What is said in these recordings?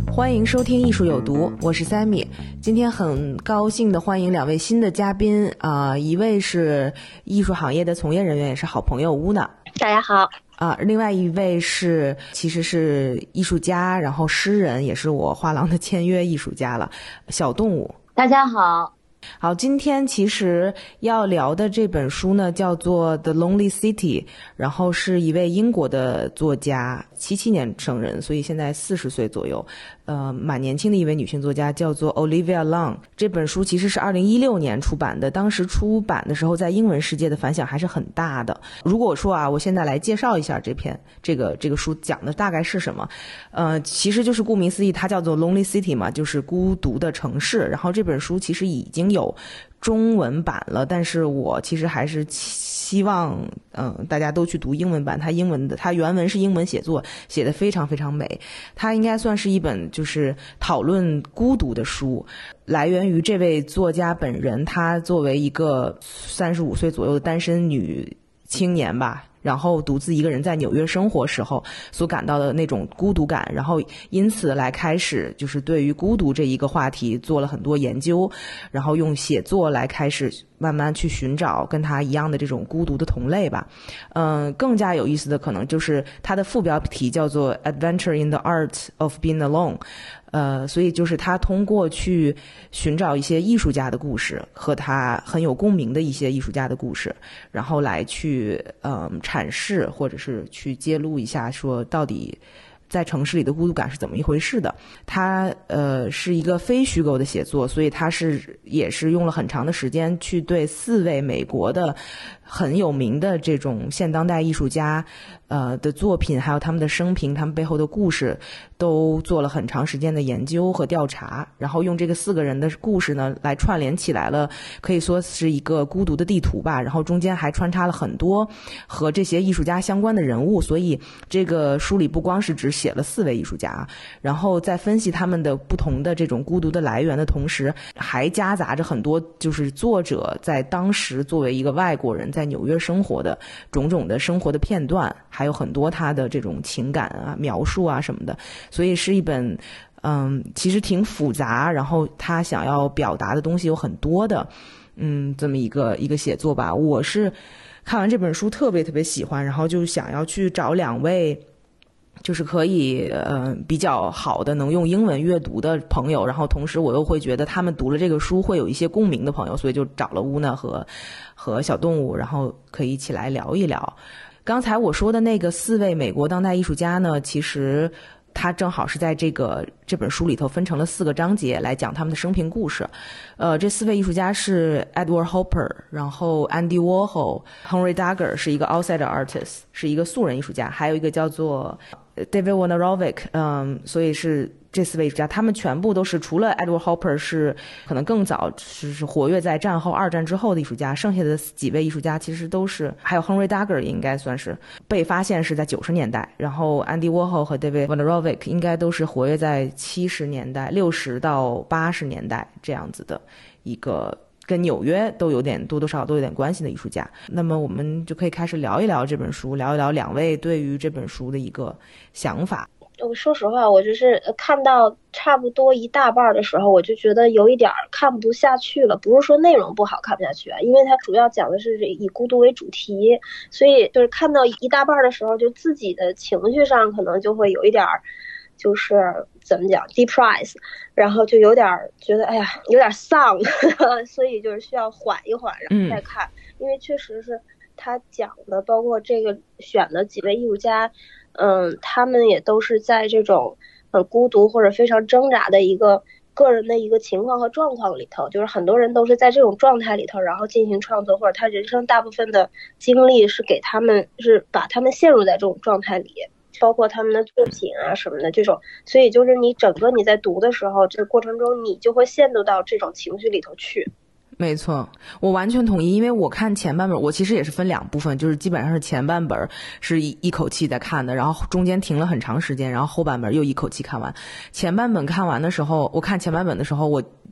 欢迎收听艺术有毒，我是 Sammy。今天很高兴的欢迎两位新的嘉宾一位是艺术行业的从业人员，也是好朋友乌娜。 大家好。 另外一位其实是艺术家，然后诗人，也是我画廊的签约艺术家了，小动物。 大家好。 好，今天其实要聊的这本书呢叫做 The Lonely City， 然后是一位英国的作家，77年生人，所以现在40岁左右，蛮年轻的一位女性作家，叫做 Olivia Long。 这本书其实是2016年出版的，当时出版的时候在英文世界的反响还是很大的。如果说我现在来介绍一下这个书讲的大概是什么，其实就是顾名思义，它叫做 Lonely City 嘛，就是孤独的城市。然后这本书其实已经有中文版了，但是我其实还是希望大家都去读英文版。它原文是英文写作，写得非常非常美。它应该算是一本就是讨论孤独的书，来源于这位作家本人，她作为一个35岁左右的单身女青年吧，然后独自一个人在纽约生活时候所感到的那种孤独感，然后因此来开始就是对于孤独这一个话题做了很多研究，然后用写作来开始慢慢去寻找跟他一样的这种孤独的同类吧。更加有意思的可能就是他的副标题叫做 Adventure in the Art of Being Alone。所以就是他通过去寻找一些艺术家的故事和他很有共鸣的一些艺术家的故事，然后来去阐释或者是去揭露一下说到底在城市里的孤独感是怎么一回事的。它是一个非虚构的写作，所以它也是用了很长的时间去对4位美国的很有名的这种现当代艺术家的作品，还有他们的生平，他们背后的故事都做了很长时间的研究和调查，然后用这个4个人的故事呢来串联起来了，可以说是一个孤独的地图吧。然后中间还穿插了很多和这些艺术家相关的人物，所以这个书里不光是只写了4位艺术家，然后在分析他们的不同的这种孤独的来源的同时，还夹杂着很多就是作者在当时作为一个外国人在纽约生活的种种的生活的片段，还有很多他的这种情感描述什么的。所以是一本其实挺复杂，然后他想要表达的东西有很多的这么一个写作吧。我是看完这本书特别特别喜欢，然后就想要去找2位就是可以比较好的能用英文阅读的朋友，然后同时我又会觉得他们读了这个书会有一些共鸣的朋友，所以就找了乌娜和小动物，然后可以一起来聊一聊。刚才我说的那个4位美国当代艺术家呢，其实他正好是在这本书里头分成了4个章节来讲他们的生平故事。这4位艺术家是 Edward Hopper， 然后 Andy Warhol、Henry Dagger 是一个 outsider artist， 是一个素人艺术家，还有一个叫做David Wojnarowicz， 所以是这4位艺术家，他们全部都是除了 Edward Hopper 是可能更早是活跃在战后2战之后的艺术家，剩下的几位艺术家其实都是，还有 Henry Dagger 应该算是被发现是在90年代，然后 Andy Warhol 和 David Wojnarowicz 应该都是活跃在70年代60到80年代这样子的一个跟纽约都有点多多少少都有点关系的艺术家。那么我们就可以开始聊一聊这本书，聊一聊2位对于这本书的一个想法。 我说实话，我就是看到差不多一大半的时候，我就觉得有一点看不下去了。不是说内容不好看不下去因为它主要讲的是以孤独为主题，所以就是看到一大半的时候，就自己的情绪上可能就会有一点就是怎么讲 depressed， 然后就有点觉得有点丧所以就是需要缓一缓然后再看。因为确实是他讲的，包括这个选的几位艺术家他们也都是在这种很孤独或者非常挣扎的一个个人的一个情况和状况里头，就是很多人都是在这种状态里头然后进行创作，或者他人生大部分的经历是把他们陷入在这种状态里，包括他们的作品什么的这种。所以就是你在读的时候，这个过程中你就会陷入到这种情绪里头去。 没错，我完全同意。因为我看前半本，我其实也是分2部分，就是基本上是前半本是一口气在看的，然后中间停了很长时间，然后后半本又一口气看完。前半本看完的时候，我看前半本的时候，我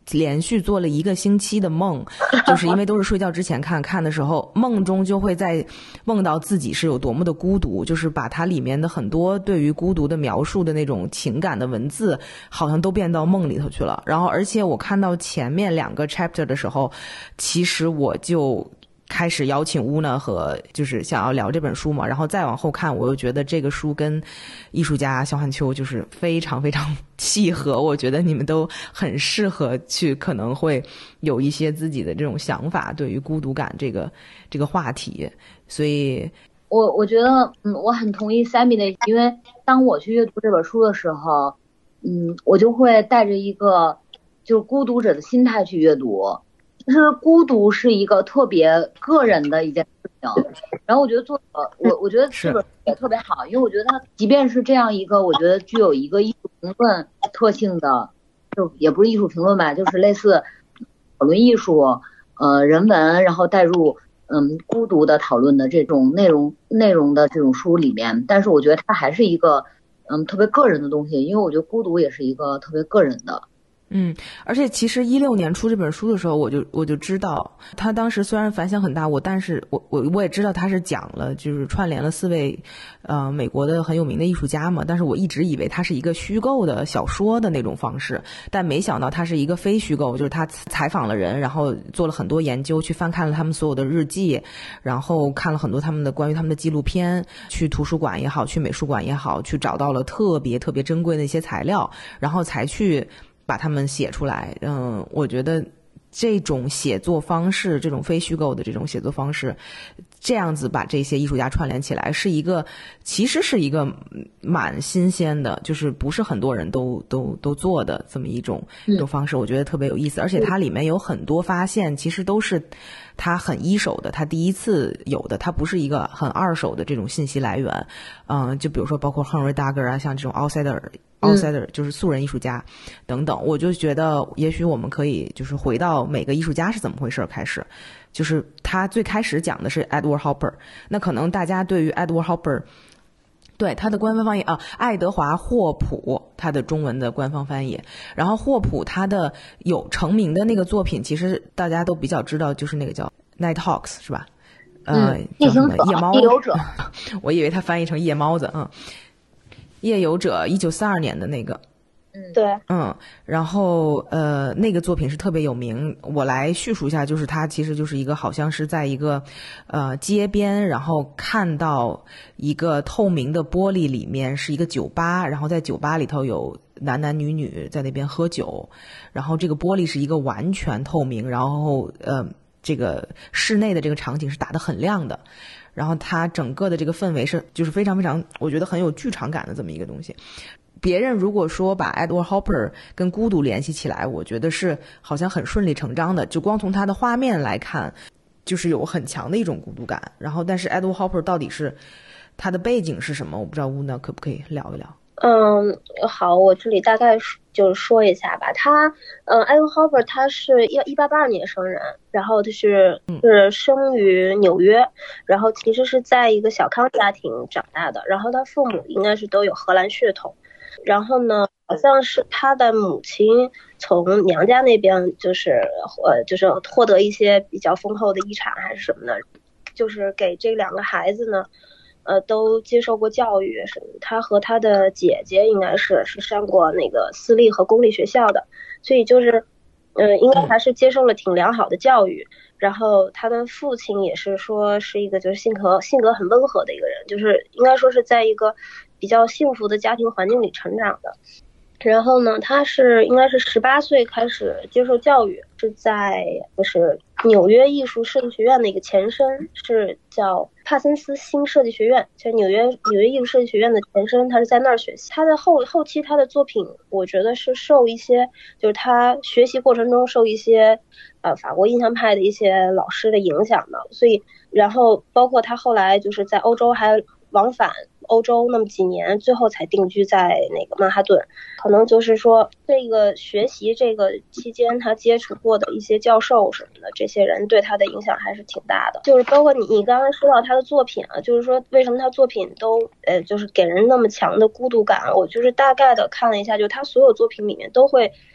连续做了1个星期的梦，就是因为都是睡觉之前看的时候，梦中就会在梦到自己是有多么的孤独，就是把它里面的很多对于孤独的描述的那种情感的文字，好像都变到梦里头去了。然后，而且我看到前面2个 chapter 的时候，其实我就开始邀请乌呢和就是想要聊这本书嘛，然后再往后看，我又觉得这个书跟艺术家萧汉秋就是非常非常契合，我觉得你们都很适合去，可能会有一些自己的这种想法，对于孤独感这个话题，所以我觉得我很同意 Sammy 的，因为当我去阅读这本书的时候，我就会带着一个就是孤独者的心态去阅读。其实孤独是一个特别个人的一件事情，然后我觉得作者，我觉得这本书也特别好，因为我觉得它即便是这样一个我觉得具有一个艺术评论特性的，就也不是艺术评论吧，就是类似讨论艺术、人文，然后带入孤独的讨论的这种内容的这种书里面，但是我觉得它还是一个特别个人的东西，因为我觉得孤独也是一个特别个人的。 而且其实16年出这本书的时候，我就知道，他当时虽然反响很大，但是我也知道他是讲了，就是串联了4位，美国的很有名的艺术家嘛，但是我一直以为他是一个虚构的小说的那种方式，但没想到他是一个非虚构，就是他采访了人，然后做了很多研究，去翻看了他们所有的日记，然后看了很多关于他们的纪录片，去图书馆也好，去美术馆也好，去找到了特别特别珍贵的一些材料，然后才去把它们写出来。我觉得这种写作方式，这种非虚构的这种写作方式，这样子把这些艺术家串联起来，其实是一个蛮新鲜的，就是不是很多人都做的这么一种方式，我觉得特别有意思。而且它里面有很多发现，其实都是他很一手的，他第一次有的，他不是一个很二手的这种信息来源。就比如说包括 Henry Dagger 啊，像这种 outsider 就是素人艺术家等等，我就觉得也许我们可以就是回到每个艺术家是怎么回事开始，就是他最开始讲的是 Edward Hopper， 那可能大家对于 Edward Hopper， 对他的官方翻译爱德华霍普，他的中文的官方翻译，然后霍普他的有成名的那个作品，其实大家都比较知道，就是那个叫 Nighthawks 是吧？叫什么夜猫？ 夜游者， 我以为他翻译成夜猫子，夜游者1942年的那个， 对， 然后那个作品是特别有名，我来叙述一下，就是它其实就是一个好像是在一个街边，然后看到一个透明的玻璃里面是一个酒吧，然后在酒吧里头有男男女女在那边喝酒，然后这个玻璃是一个完全透明，然后这个室内的这个场景是打得很亮的，然后它整个的这个氛围是就是非常非常，我觉得很有剧场感的这么一个东西。别人如果说把 Edward Hopper 跟孤独联系起来，我觉得是好像很顺理成章的，就光从他的画面来看，就是有很强的一种孤独感。然后，但是 Edward Hopper 到底是他的背景是什么？我不知道乌娜可不可以聊一聊。 好，我这里大概就是说一下吧。Edward Hopper 他是1882年生人，然后他是生于纽约，然后其实是在一个小康家庭长大的，然后他父母应该是都有荷兰血统，然后呢，好像是他的母亲从娘家那边就是获得一些比较丰厚的遗产还是什么的，就是给这2个孩子呢。都接受过教育什么，他和他的姐姐应该是上过那个私立和公立学校的，所以就是应该还是接受了挺良好的教育。然后他的父亲也是说是一个就是性格很温和的一个人，就是应该说是在一个比较幸福的家庭环境里成长的。然后呢，他应该是18岁开始接受教育，是在就是纽约艺术设计学院的一个前身，是叫帕森斯新设计学院，就是纽约艺术设计学院的前身，他是在那儿学习。他的后期他的作品，我觉得是受一些就是他学习过程中受一些法国印象派的一些老师的影响的，所以然后包括他后来就是在欧洲还往返欧洲那么几年，最后才定居在那个曼哈顿。可能就是说这个学习这个期间他接触过的一些教授什么的，这些人对他的影响还是挺大的。就是包括你刚才说到他的作品啊，就是说为什么他作品都就是给人那么强的孤独感，我就是大概的看了一下，就他所有作品里面都会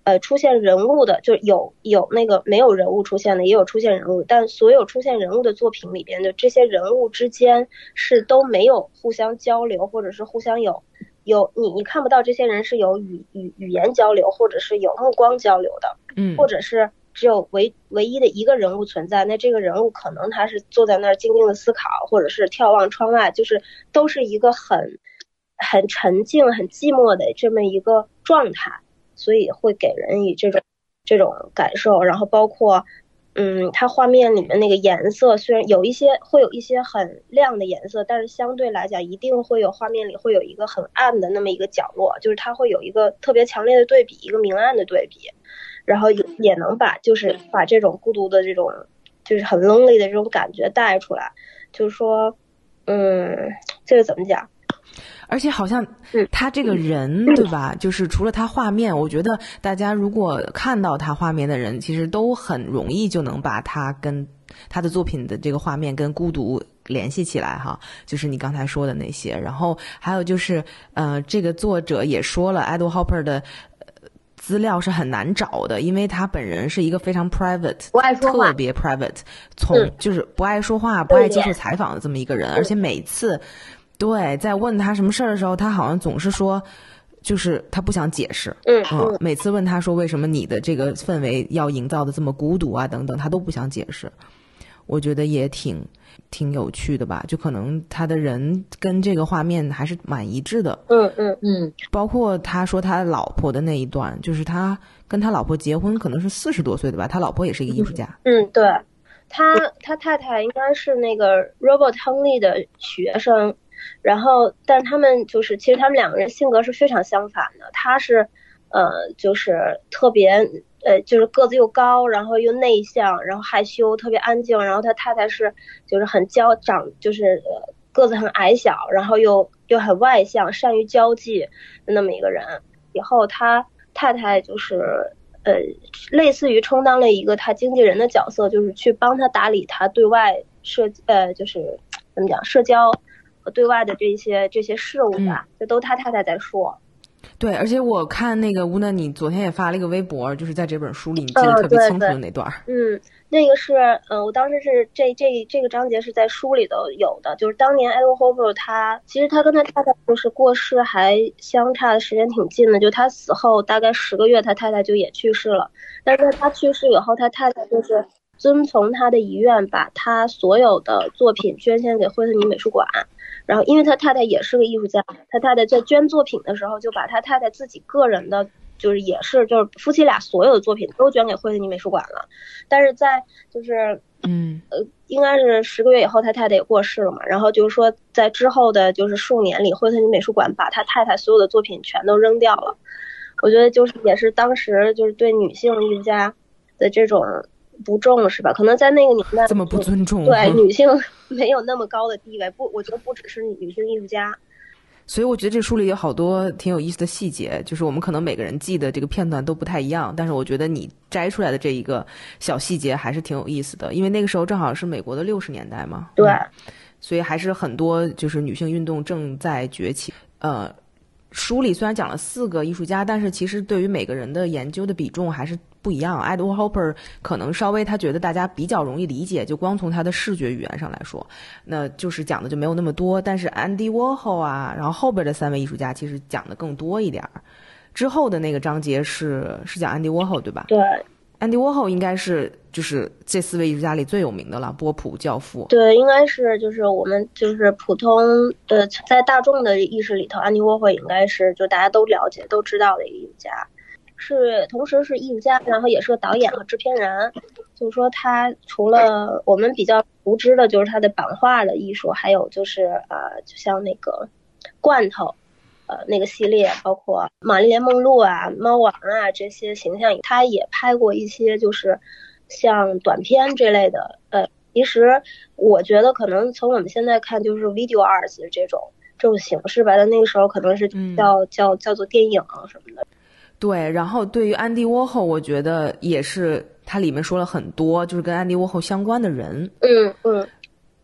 出现人物的，就有那个没有人物出现的，也有出现人物，但所有出现人物的作品里边的这些人物之间是都没有互相交流，或者是互相有你看不到这些人是有语言交流，或者是有目光交流的，或者是只有唯一的一个人物存在，那这个人物可能他是坐在那儿静静的思考，或者是眺望窗外，就是都是一个很沉静、很寂寞的这么一个状态。所以会给人以这种感受，然后包括，它画面里面那个颜色，虽然会有一些很亮的颜色，但是相对来讲，一定会有画面里会有一个很暗的那么一个角落，就是它会有一个特别强烈的对比，一个明暗的对比，然后也能把这种孤独的这种就是很 lonely 的这种感觉带出来，就是说，这个怎么讲？ 而且好像他这个人，对吧？就是除了他画面，我觉得大家如果看到他画面的人，其实都很容易就能把他跟他的作品的这个画面跟孤独联系起来哈。就是你刚才说的那些，然后还有就是，这个作者也说了 Edward Hopper 的资料是很难找的，因为他本人是一个非常 private， 不爱说话， 特别 private， 就是不爱说话、不爱接受采访的这么一个人，而且每次。对，在问他什么事儿的时候，他好像总是说，就是他不想解释。每次问他说为什么你的这个氛围要营造的这么孤独啊等等，他都不想解释。我觉得也挺有趣的吧，就可能他的人跟这个画面还是蛮一致的。包括他说他老婆的那一段，就是他跟他老婆结婚可能是40多岁的吧，他老婆也是一个艺术家。 对。他太太应该是那个 Robert Henley 的学生。然后，但他们其实他们两个人性格是非常相反的。他是，就是特别，就是个子又高，然后又内向，然后害羞，特别安静。然后他太太是，就是很就是个子很矮小，然后又很外向，善于交际的那么一个人。以后他太太就是，类似于充当了一个他经纪人的角色，就是去帮他打理他对外就是怎么讲社交。对外的这些事务吧，这都他太太在说。 对，而且我看那个吴娜，你昨天也发了一个微博，就是在这本书里你记得特别清楚的那段。 那个是我当时是这个章节是在书里头有的，就是当年 Edward Hopper 其实他跟他太太就是过世还相差的时间挺近的，就他死后大概10个月，他太太就也去世了。但是他去世以后，他太太就是遵从他的遗愿，把他所有的作品捐献给惠特尼美术馆。然后因为他太太也是个艺术家，他太太在捐作品的时候就把他太太自己个人的就是夫妻俩所有的作品都捐给惠特尼美术馆了。但是在就是应该是10个月以后他太太也过世了嘛，然后就是说在之后的就是数年里，惠特尼美术馆把他太太所有的作品全都扔掉了。我觉得也是当时就是对女性艺术家的这种不重视吧，可能在那个年代这么不尊重， 对女性没有那么高的地位。我觉得不只是女性艺术家。 所以我觉得这书里有好多挺有意思的细节，就是我们可能每个人记的这个片段都不太一样，但是我觉得你摘出来的这一个小细节还是挺有意思的，因为那个时候正好是美国的60年代嘛。 对， 所以还是很多就是女性运动正在崛起。书里虽然讲了4个艺术家，但是其实对于每个人的研究的比重还是不一样。Edward Hopper 可能稍微他觉得大家比较容易理解，就光从他的视觉语言上来说，那就是讲的就没有那么多。但是 Andy Warhol 啊，然后后边的3位艺术家其实讲的更多一点。之后的那个章节是讲 Andy Warhol 对吧？ 对。 Andy Warhol 应该是就是这4位艺术家里最有名的了，波普教父。 对，应该是就是我们就是普通在大众的意识里头，Andy Warhol应该是就大家都了解都知道的一个艺术家，同时是艺术家，然后也是个导演和制片人。就是说他除了我们比较熟知的就是他的版画的艺术，还有就是就像那个罐头。那个系列包括玛丽莲梦露啊、猫王啊这些形象，他也拍过一些就是像短片这类的。其实我觉得可能从我们现在看就是 video arts 这种形式吧，但那个时候可能是叫做电影什么的。 对，然后对于安迪沃霍，我觉得也是它里面说了很多就是跟安迪沃霍相关的人。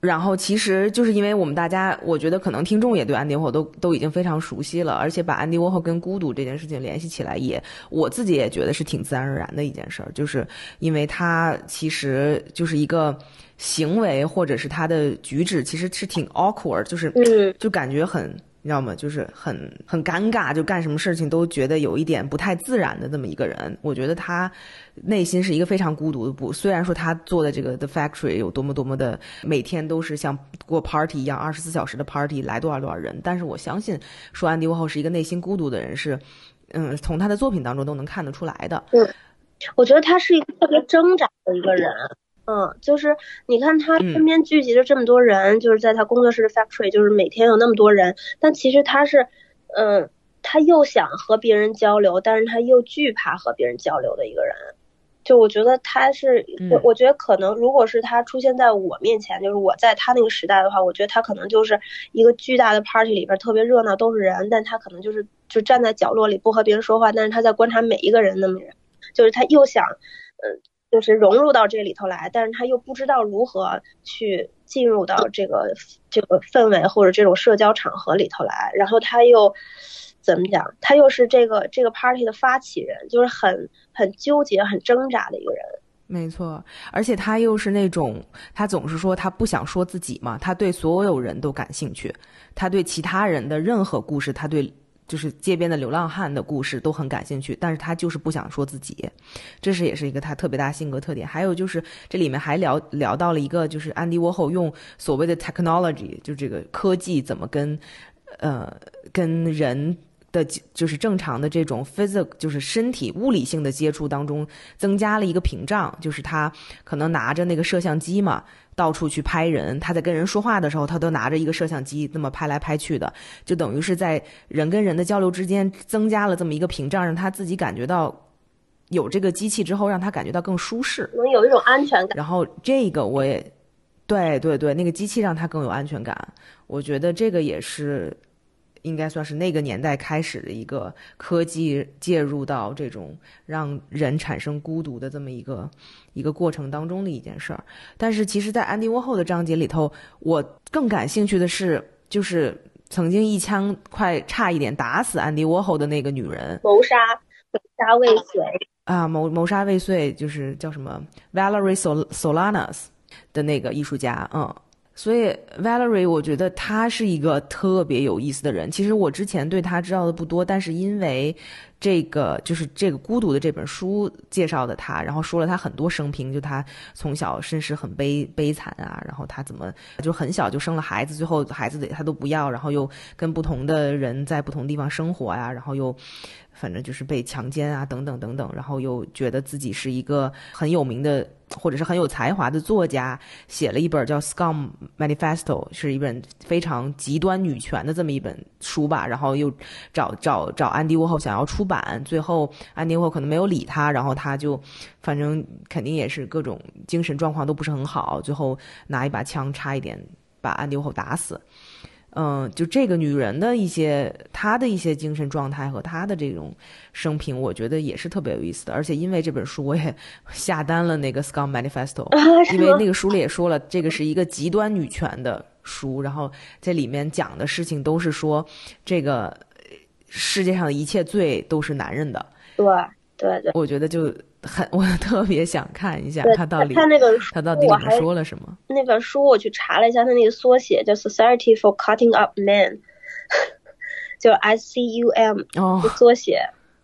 然后其实就是因为我们大家，我觉得可能听众也对安迪沃霍都已经非常熟悉了，而且把安迪沃霍跟孤独这件事情联系起来也，我自己也觉得是挺自然而然的一件事儿，就是因为他其实就是一个行为或者是他的举止其实是挺 awkward， 就感觉很。你知道吗？就是很尴尬，就干什么事情都觉得有一点不太自然的这么一个人。我觉得他内心是一个非常孤独的。虽然说他做的这个 The Factory 有多么多么的每天都是像过 party 一样24小时的 party 来多少人，但是我相信说安迪沃霍是一个内心孤独的人是，从他的作品当中都能看得出来的。 我觉得他是一个特别挣扎的一个人。就是你看他身边聚集着这么多人，就是在他工作室的 factory， 就是每天有那么多人，但其实他是，他又想和别人交流，但是他又惧怕和别人交流的一个人。就我觉得他是，我觉得可能如果是他出现在我面前，就是我在他那个时代的话，我觉得他可能就是一个巨大的 party 里边特别热闹都是人，但他可能就站在角落里不和别人说话，但是他在观察每一个人那么人，就是他又想，就是融入到这里头来，但是他又不知道如何去进入到这个氛围或者这种社交场合里头来，然后他又怎么讲？他又是这个 party 的发起人，就是很纠结、很挣扎的一个人。 没错，而且他又是那种，他总是说他不想说自己嘛，他对所有人都感兴趣，他对其他人的任何故事，他对就是街边的流浪汉的故事都很感兴趣，但是他就是不想说自己，这是也是一个他特别大性格特点。还有就是这里面还聊到了一个，就是安迪沃霍用所谓的 technology， 就这个科技怎么跟人的就是正常的这种 physical 就是身体物理性的接触当中增加了一个屏障，就是他可能拿着那个摄像机嘛，到处去拍人，他在跟人说话的时候他都拿着一个摄像机那么拍来拍去的，就等于是在人跟人的交流之间增加了这么一个屏障，让他自己感觉到有这个机器之后让他感觉到更舒适， 能有一种安全感。 然后这个我也对，那个机器让他更有安全感，我觉得这个也是应该算是那个年代开始的一个科技介入到这种让人产生孤独的这么一个过程当中的一件事儿。但是其实在安迪沃霍的章节里头，我更感兴趣的是就是曾经一枪快差一点打死安迪沃霍的那个女人， 谋杀未遂啊，谋杀未遂，就是叫什么 Valerie Solanas 的那个艺术家。所以 Valerie 我觉得她是一个特别有意思的人，其实我之前对她知道的不多，但是因为这个孤独的这本书介绍的她，然后说了她很多生平，就她从小身世很悲惨啊，然后她怎么就很小就生了孩子，最后孩子她都不要，然后又跟不同的人在不同地方生活呀，然后又反正就是被强奸啊等等等等，然后又觉得自己是一个很有名的或者是很有才华的作家，写了一本叫 Scum Manifesto， 是一本非常极端女权的这么一本书吧，然后又找安迪沃霍想要出版，最后安迪沃霍可能没有理他，然后他就反正肯定也是各种精神状况都不是很好，最后拿一把枪差一点把安迪沃霍打死。就这个女人的她的一些精神状态和她的这种生平，我觉得也是特别有意思的。而且因为这本书，我也下单了那个 Scum Manifesto， 因为那个书里也说了，这个是一个极端女权的书，然后在里面讲的事情都是说，这个世界上的一切罪都是男人的。 对， 我觉得我特别想看一下他到底他到底里面说了什么。 那本书我去查了一下，它那个缩写叫 Society for Cutting Up Men， 就 SCUM 缩写。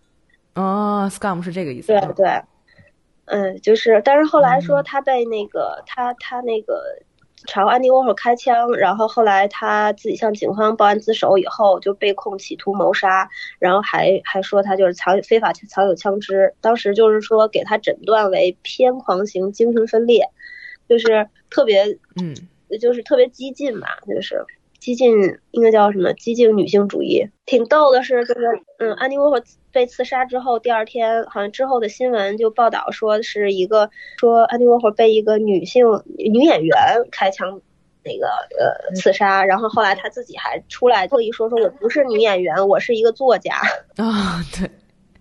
Scum 是这个意思。 对，就是但是后来说他被那个他那个朝安迪沃霍开枪，然后后来他自己向警方报案自首以后就被控企图谋杀，然后还说他就是非法藏有枪支，当时就是说给他诊断为偏狂型精神分裂，就是特别就是特别激进吧，就是激进应该叫什么激进女性主义。挺逗的是就是安迪沃霍被刺杀之后第二天好像之后的新闻就报道说是说安迪沃霍被一个女演员开枪那个刺杀，然后后来他自己还出来特意说我不是女演员，我是一个作家。 对，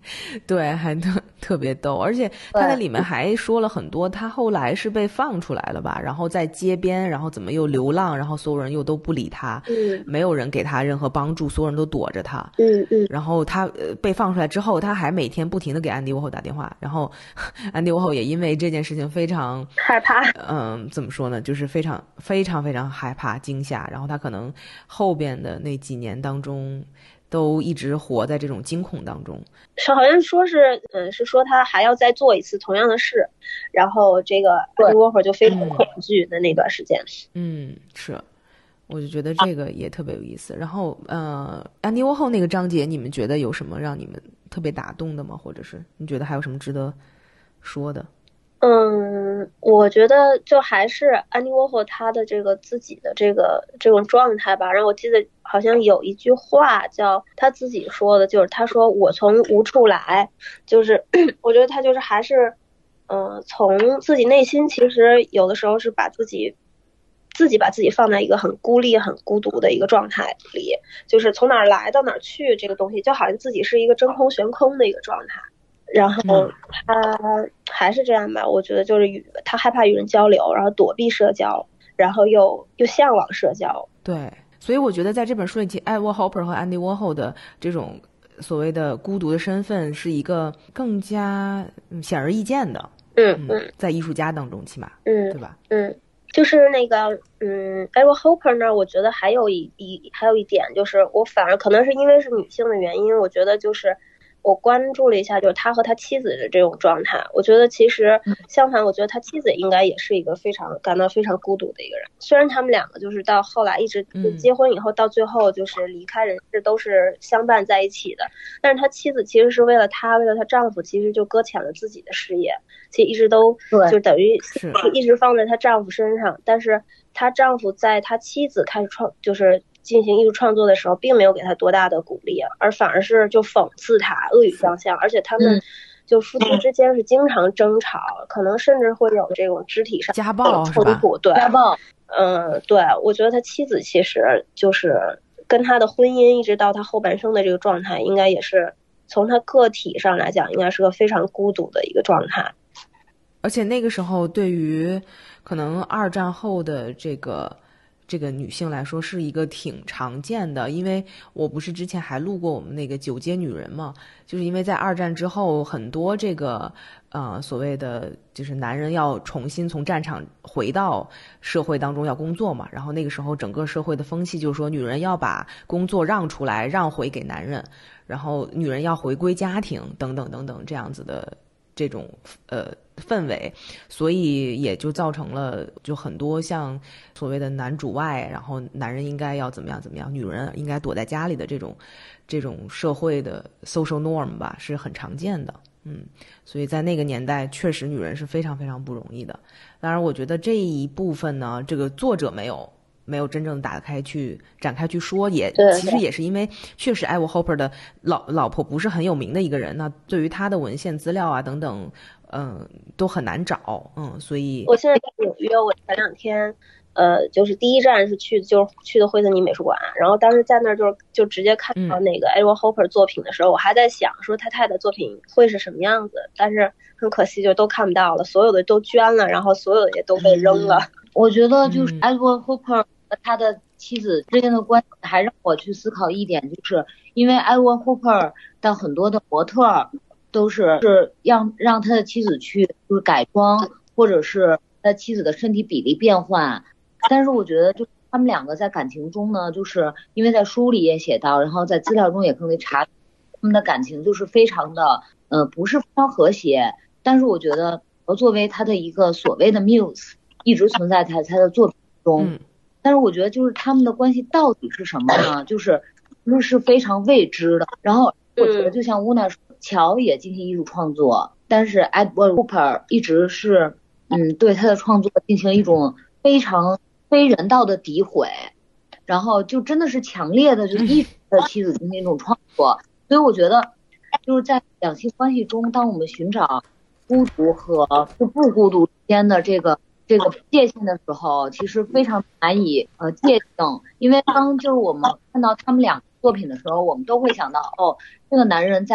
对，还特别逗，而且他在里面还说了很多，他后来是被放出来了吧，然后在街边，然后怎么又流浪，然后所有人又都不理他，没有人给他任何帮助，所有人都躲着他，然后他被放出来之后，他还每天不停的给安迪沃霍打电话，然后安迪沃霍也因为这件事情非常害怕， 怎么说呢，就是非常非常非常害怕惊吓，然后他可能后边的那几年当中都一直活在这种惊恐当中。 是好像说是，是说他还要再做一次同样的事，然后这个安迪沃霍就非常恐惧的那段时间。 是，我就觉得这个也特别有意思。然后，安迪沃霍那个章节，你们觉得有什么让你们特别打动的吗？或者是你觉得还有什么值得说的？ 我觉得就还是安迪沃霍他的这个自己的这种状态吧。然后我记得好像有一句话叫他自己说的，就是他说我从无处来，就是我觉得他就是还是从自己内心其实有的时候是把自己放在一个很孤立很孤独的一个状态里，就是从哪儿来到哪儿去，这个东西就好像自己是一个真空悬空的一个状态。然后他还是这样吧，我觉得就是他害怕与人交流，然后躲避社交，然后又向往社交。 对，所以我觉得在这本书里，艾沃霍珀和安迪沃霍的这种所谓的孤独的身份是一个更加显而易见的。在艺术家当中，起码对吧？ 就是那个Edward Hopper 呢，我觉得还有一点就是，我反而可能是因为是女性的原因，我觉得就是我关注了一下，就是他和他妻子的这种状态。我觉得其实相反，我觉得他妻子应该也是一个感到非常孤独的一个人。虽然他们两个就是到后来一直结婚以后，到最后就是离开人世都是相伴在一起的，但是他妻子其实是为了她丈夫，其实就搁浅了自己的事业，其实一直都就等于一直放在她丈夫身上。但是她丈夫在她妻子开始就是进行艺术创作的时候，并没有给她多大的鼓励，而反而是就讽刺她，恶语相向，而且他们就夫妻之间是经常争吵，可能甚至会有这种肢体上家暴冲突。对， 家暴。 对，我觉得他妻子其实就是跟他的婚姻一直到他后半生的这个状态，应该也是从他个体上来讲，应该是个非常孤独的一个状态。 而且那个时候，对于可能二战后的这个女性来说，是一个挺常见的。因为我不是之前还录过我们那个九街女人嘛，就是因为在二战之后，很多这个所谓的就是男人要重新从战场回到社会当中要工作嘛，然后那个时候整个社会的风气就是说，女人要把工作让出来，让回给男人，然后女人要回归家庭等等等等这样子的这种氛围，所以也就造成了就很多像所谓的男主外，然后男人应该要怎么样怎么样，女人应该躲在家里的这种社会的 social norm 吧，是很常见的。所以在那个年代，确实女人是非常非常不容易的。当然，我觉得这一部分呢，这个作者没有真正展开去说，其实也是因为确实艾沃 Hopper 的老婆不是很有名的一个人，那对于他的文献资料啊等等，都很难找，所以我现在在纽约，我前2天，就是第一站是去的惠特尼美术馆，然后当时在那儿就直接看到那个 Edward Hopper 作品的时候，我还在想说他的作品会是什么样子，但是很可惜就都看不到了，所有的都捐了，然后所有的也都被扔了。 我觉得就是 Edward Hopper 和他的妻子之间的关系，还让我去思考一点，就是因为 Edward Hopper 的很多的模特都是让他的妻子去就是改装，或者是他妻子的身体比例变换。但是我觉得就是他们两个在感情中呢，就是因为在书里也写到，然后在资料中也可以查，他们的感情就是非常的不是非常和谐。但是我觉得作为他的一个所谓的 muse 一直存在他的作品中，但是我觉得就是他们的关系到底是什么呢？就是非常未知的。然后我觉得就像乌娜说，乔也进行艺术创作，但是 Edward Hopper 一直是对他的创作进行一种非常非人道的诋毁，然后就真的是强烈的就是抑制他的妻子进行一种创作。所以我觉得就是在两性关系中，当我们寻找孤独和不孤独之间的这个界限的时候，其实非常难以界定。因为当就是我们看到他们两个作品的时候，我们都会想到这个男人在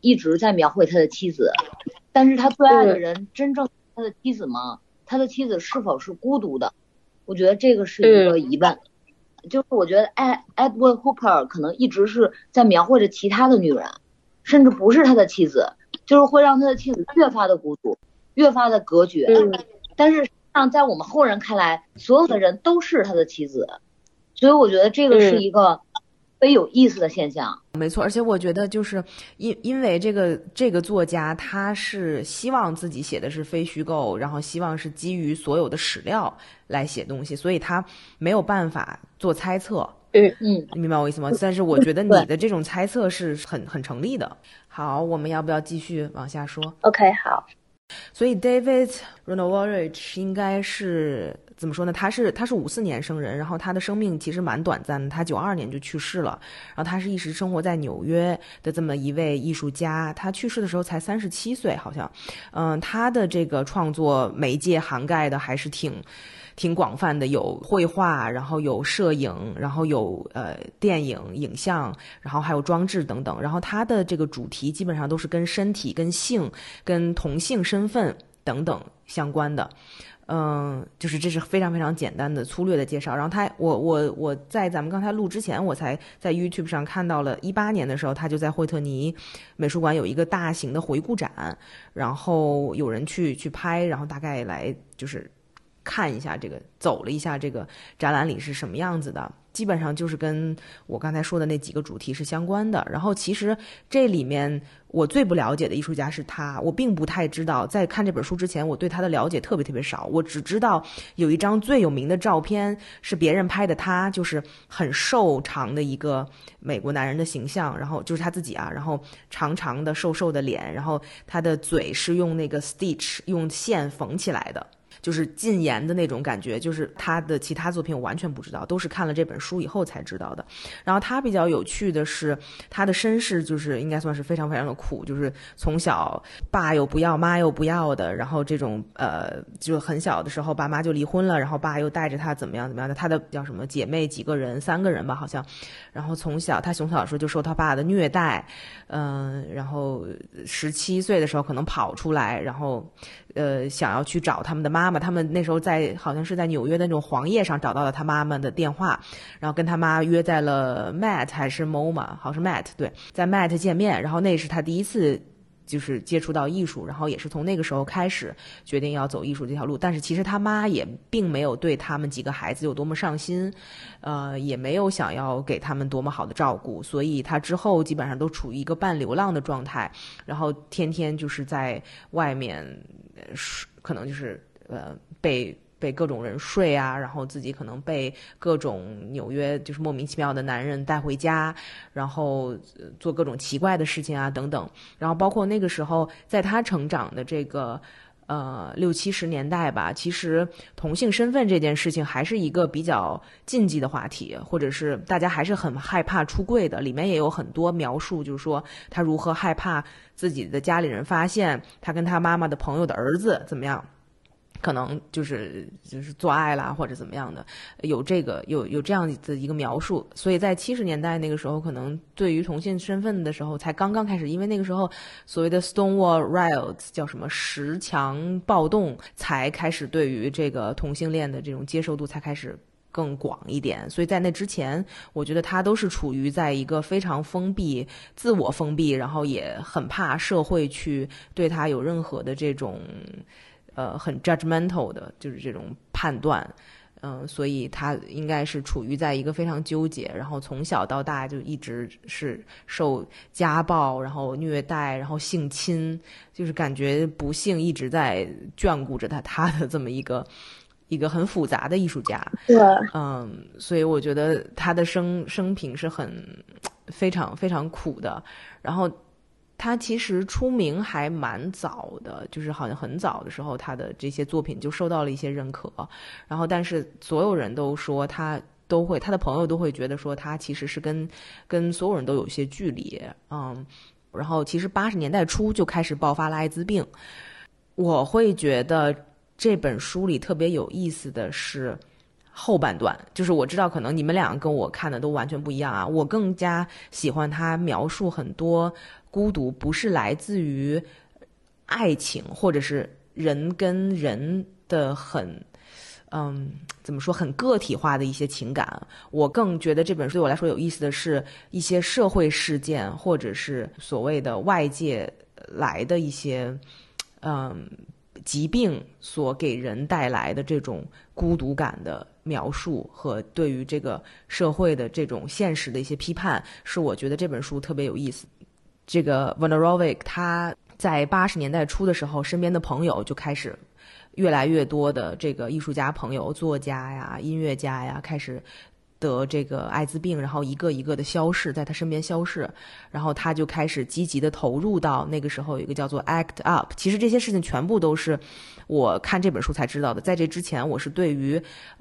一直在描绘他的妻子，但是他最爱的人真正他的妻子吗？他的妻子是否是孤独的？我觉得这个是一个疑问。就是我觉得Edward Hooper 可能一直是在描绘着其他的女人，甚至不是他的妻子，就是会让他的妻子越发的孤独，越发的隔绝。但是实际上在我们后人看来，所有的人都是他的妻子，所以我觉得这个是一个特别有意思的现象。 没错，而且我觉得就是因为这个作家他是希望自己写的是非虚构，然后希望是基于所有的史料来写东西，所以他没有办法做猜测。你明白我意思吗？但是我觉得你的这种猜测是很成立的。好，我们要不要继续往下说 ？OK， 好。 所以 David Ronowolrich 应该是怎么说呢？他是54年生人，然后他的生命其实蛮短暂的，他92年就去世了。然后他是一直生活在纽约的这么一位艺术家，他去世的时候才37岁，好像。他的这个创作媒介涵盖的还是挺广泛的，有绘画，然后有摄影，然后有电影、影像，然后还有装置等等。然后他的这个主题基本上都是跟身体、跟性、跟同性身份等等相关的。就是这是非常非常简单的粗略的介绍。然后我在咱们刚才录之前，我才在 YouTube 上看到了18年的时候，他就在惠特尼美术馆有一个大型的回顾展，然后有人去拍，然后大概来就是看一下这个，走了一下这个展览里是什么样子的，基本上就是跟我刚才说的那几个主题是相关的。然后其实这里面我最不了解的艺术家是他，我并不太知道，在看这本书之前我对他的了解特别特别少，我只知道有一张最有名的照片是别人拍的他，就是很瘦长的一个美国男人的形象，然后就是他自己啊，然后长长的瘦瘦的脸，然后他的嘴是用那个 stitch 用线缝起来的，就是禁言的那种感觉，就是他的其他作品我完全不知道，都是看了这本书以后才知道的。然后他比较有趣的是他的身世，就是应该算是非常非常的苦，就是从小爸又不要妈又不要的，然后这种就很小的时候爸妈就离婚了，然后爸又带着他怎么样怎么样的，他的叫什么姐妹几个人，3个人吧好像，然后他从小的时候就受他爸的虐待，然后17岁的时候可能跑出来，然后想要去找他们的妈妈，他们那时候好像是在纽约的那种黄页上找到了他妈妈的电话，然后跟他妈约在了 Met 还是 MoMA， 好像是 Met， 对，在 Met 见面，然后那是他第一次就是接触到艺术，然后也是从那个时候开始决定要走艺术这条路。但是其实他妈也并没有对他们几个孩子有多么上心，也没有想要给他们多么好的照顾，所以他之后基本上都处于一个半流浪的状态，然后天天就是在外面可能就是被各种人睡啊，然后自己可能被各种纽约就是莫名其妙的男人带回家，然后做各种奇怪的事情啊等等。然后包括那个时候在他成长的这个60、70年代吧，其实同性身份这件事情还是一个比较禁忌的话题，或者是大家还是很害怕出柜的。里面也有很多描述，就是说他如何害怕自己的家里人发现他跟他妈妈的朋友的儿子怎么样，可能就是做爱啦或者怎么样的，有这样的一个描述。所以在70年代那个时候，可能对于同性身份的时候才刚刚开始，因为那个时候所谓的 Stonewall Riots 叫什么石墙暴动，才开始对于这个同性恋的这种接受度才开始更广一点。所以在那之前，我觉得他都是处于在一个非常自我封闭，然后也很怕社会去对他有任何的这种很 judgmental 的，就是这种判断，所以他应该是处于在一个非常纠结，然后从小到大就一直是受家暴，然后虐待，然后性侵，就是感觉不幸一直在眷顾着他的这么一个很复杂的艺术家。 对， 所以我觉得他的生平是非常非常苦的。然后他其实出名还蛮早的，就是好像很早的时候他的这些作品就受到了一些认可，然后但是所有人都说他的朋友都会觉得说他其实是跟所有人都有一些距离。然后其实80年代初就开始爆发了艾滋病。我会觉得这本书里特别有意思的是后半段，就是我知道可能你们俩跟我看的都完全不一样啊，我更加喜欢他描述很多孤独不是来自于爱情，或者是人跟人的怎么说很个体化的一些情感。我更觉得这本书对我来说有意思的是一些社会事件，或者是所谓的外界来的一些疾病所给人带来的这种孤独感的描述，和对于这个社会的这种现实的一些批判，是我觉得这本书特别有意思。这个 Wojnarowicz 他在80年代初的时候，身边的朋友就开始越来越多的这个艺术家朋友、作家呀、音乐家呀，开始得这个艾滋病，然后一个一个的消逝，在他身边消逝，然后他就开始积极的投入到那个时候有一个叫做 ACT UP。 其实这些事情全部都是我看这本书才知道的，在这之前我是对于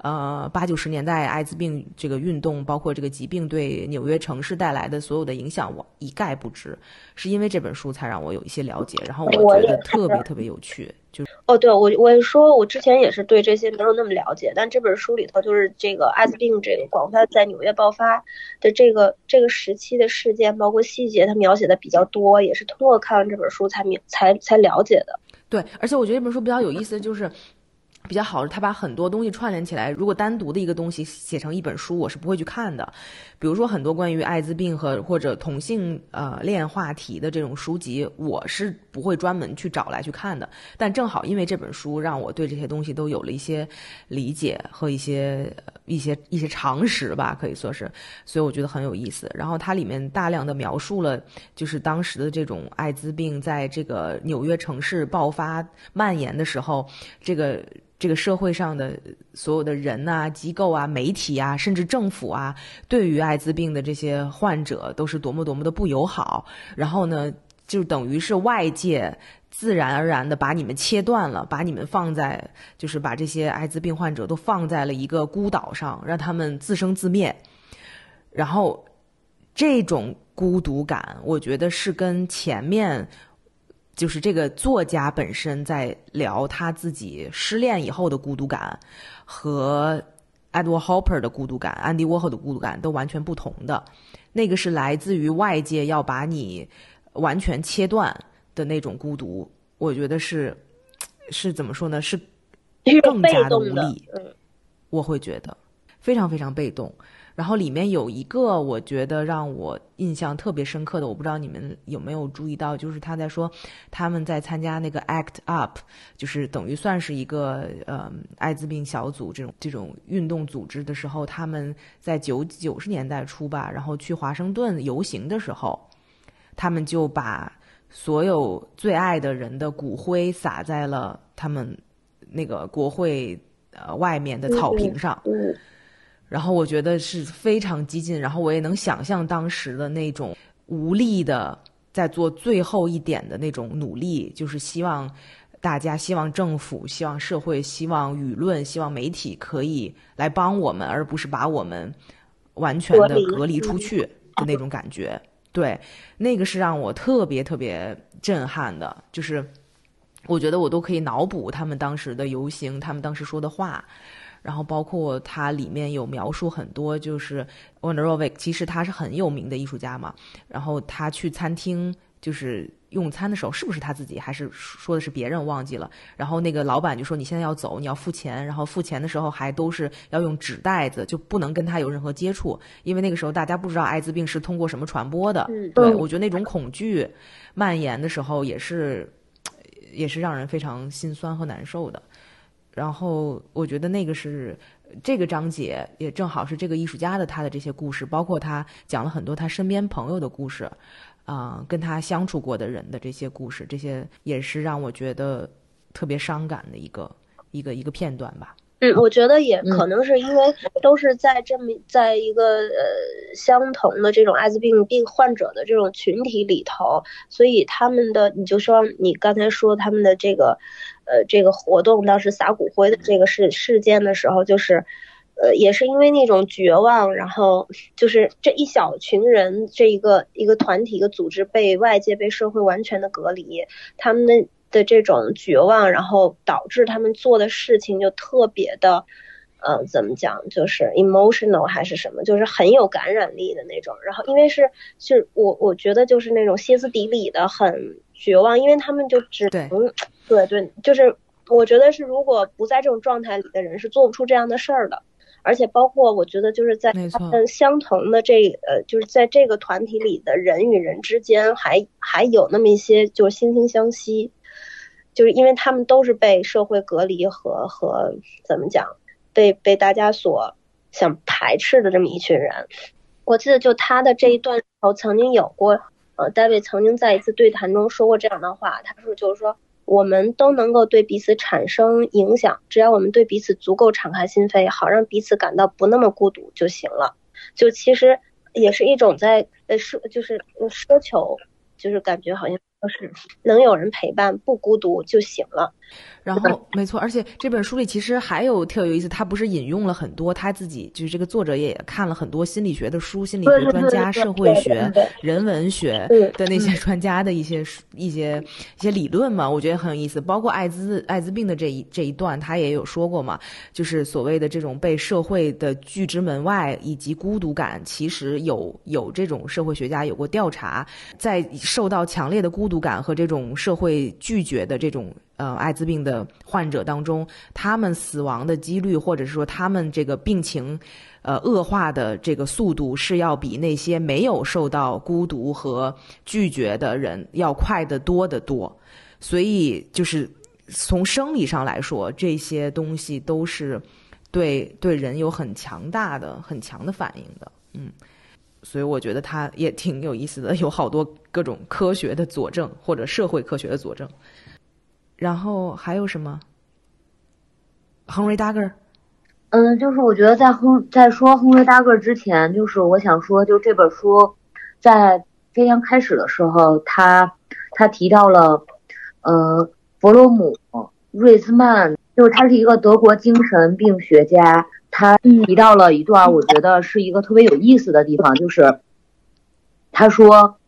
80-90年代艾滋病这个运动，包括这个疾病对纽约城市带来的所有的影响我一概不知，是因为这本书才让我有一些了解，然后我觉得特别特别有趣。 对，我也说，我之前也是对这些没有那么了解，但这本书里头就是这个艾滋病这个广泛在纽约爆发的这个时期的事件，包括细节，它描写的比较多，也是通过看完这本书才了解的。 对，而且我觉得这本书比较有意思的就是比较好的，他把很多东西串联起来。如果单独的一个东西写成一本书，我是不会去看的。比如说很多关于艾滋病或者同性恋话题的这种书籍，我是不会专门去找来去看的。但正好因为这本书，让我对这些东西都有了一些理解和一些常识吧，可以说是，所以我觉得很有意思。然后它里面大量的描述了，就是当时的这种艾滋病在这个纽约城市爆发蔓延的时候，这个社会上的所有的人啊、机构啊、媒体啊，甚至政府啊，对于艾滋病的这些患者都是多么多么的不友好。然后呢，就等于是外界自然而然的把你们切断了，把你们就是把这些艾滋病患者都放在了一个孤岛上，让他们自生自灭。然后这种孤独感，我觉得是跟前面就是这个作家本身在聊他自己失恋以后的孤独感，和 Edward Hopper 的孤独感、安迪沃霍的孤独感都完全不同的。那个是来自于外界要把你完全切断的那种孤独，我觉得是怎么说呢？是更加的无力。我会觉得非常非常被动。然后里面有一个我觉得让我印象特别深刻的，我不知道你们有没有注意到，就是他在说他们在参加那个 ACT UP， 就是等于算是一个艾滋病小组这种运动组织的时候，他们在90年代初吧，然后去华盛顿游行的时候，他们就把所有最爱的人的骨灰撒在了他们那个国会外面的草坪上。然后我觉得是非常激进，然后我也能想象当时的那种无力的在做最后一点的那种努力，就是希望大家、希望政府、希望社会、希望舆论、希望媒体可以来帮我们，而不是把我们完全的隔离出去的那种感觉。对，那个是让我特别特别震撼的，就是我觉得我都可以脑补他们当时的游行，他们当时说的话。然后包括它里面有描述很多，就是 Wojnarowicz 其实他是很有名的艺术家嘛，然后他去餐厅就是用餐的时候，是不是他自己还是说的是别人忘记了，然后那个老板就说你现在要走，你要付钱，然后付钱的时候还都是要用纸袋子，就不能跟他有任何接触，因为那个时候大家不知道艾滋病是通过什么传播的。对，我觉得那种恐惧蔓延的时候也是让人非常心酸和难受的。然后我觉得那个是这个章节也正好是这个艺术家的他的这些故事，包括他讲了很多他身边朋友的故事，跟他相处过的人的这些故事，这些也是让我觉得特别伤感的一个片段吧。 我觉得也可能是因为都是在一个相同的这种艾滋病患者的这种群体里头，所以他们的你就说你刚才说他们的这个活动当时撒骨灰的这个事件的时候，就是也是因为那种绝望，然后就是这一小群人这一个团体一个组织被外界被社会完全的隔离，他们的这种绝望，然后导致他们做的事情就特别的怎么讲，就是 emotional 还是什么，就是很有感染力的那种。然后因为是我觉得就是那种歇斯底里的很绝望，因为他们就只能对，就是我觉得是如果不在这种状态里的人是做不出这样的事儿的。而且包括我觉得就是在他们相同的就是在这个团体里的人与人之间还有那么一些就是惺惺相惜，就是因为他们都是被社会隔离和怎么讲被大家所想排斥的这么一群人。我记得就他的这一段时候曾经有过David 曾经在一次对谈中说过这样的话，他说就是说我们都能够对彼此产生影响，只要我们对彼此足够敞开心扉，好让彼此感到不那么孤独就行了。就其实也是一种在就是奢求，就是感觉好像就是能有人陪伴，不孤独就行了。 然后没错，而且这本书里其实还有特有意思，他不是引用了很多他自己就是这个作者也看了很多心理学的书，心理学专家、社会学、人文学的那些专家的一些理论嘛，我觉得很有意思。包括艾滋病的这一段，他也有说过嘛，就是所谓的这种被社会的拒之门外以及孤独感，其实有这种社会学家有过调查，在受到强烈的孤独感和这种社会拒绝的这种艾滋病的患者当中，他们死亡的几率，或者是说他们这个病情恶化的这个速度，是要比那些没有受到孤独和拒绝的人要快得多得多。所以就是从生理上来说，这些东西都是对人有很强的反应的。所以我觉得它也挺有意思的，有好多各种科学的佐证或者社会科学的佐证。然后还有什么 Henry Dagger？ 就是我觉得在说Henry Dagger之前，就是我想说，就这本书在非常开始的时候，他提到了弗洛姆瑞兹曼，就是他是一个德国精神病学家，他提到了一段我觉得是一个特别有意思的地方，就是他说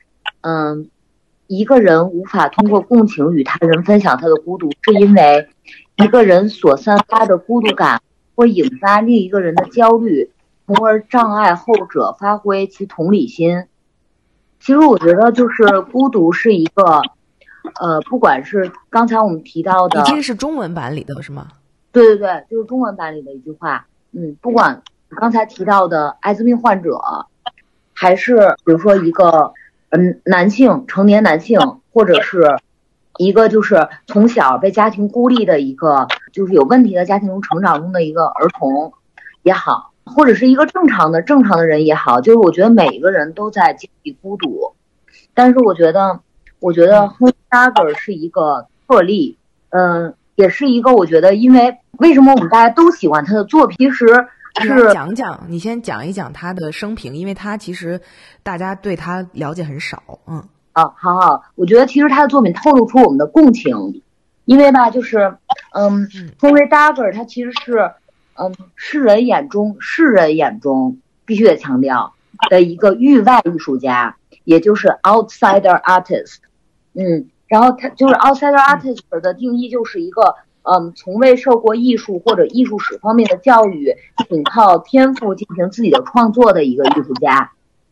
一个人无法通过共情与他人分享他的孤独，是因为一个人所散发的孤独感会引发另一个人的焦虑，从而障碍后者发挥其同理心。其实我觉得就是孤独是一个不管是刚才我们提到的， 你这个是中文版里的是吗？ 对，就是中文版里的一句话。不管刚才提到的艾滋病患者，还是比如说一个男性，成年男性，或者是一个就是从小被家庭孤立的一个就是有问题的家庭中成长中的一个儿童也好，或者是一个正常的人也好，就是我觉得每一个人都在经历孤独。但是我觉得Henry Dagger 是一个特例，也是一个我觉得，因为为什么我们大家都喜欢他的作品，其实是你先讲一讲他的生平，因为他其实大家对他了解很少。 好，我觉得其实他的作品透露出我们的共情，因为吧，就是Henry Dagger 他其实是世人眼中必须得强调的一个域外艺术家，也就是 outsider artist。然后他就是 outsider artist 的定义就是一个从未受过艺术或者艺术史方面的教育，仅靠天赋进行自己的创作的一个艺术家。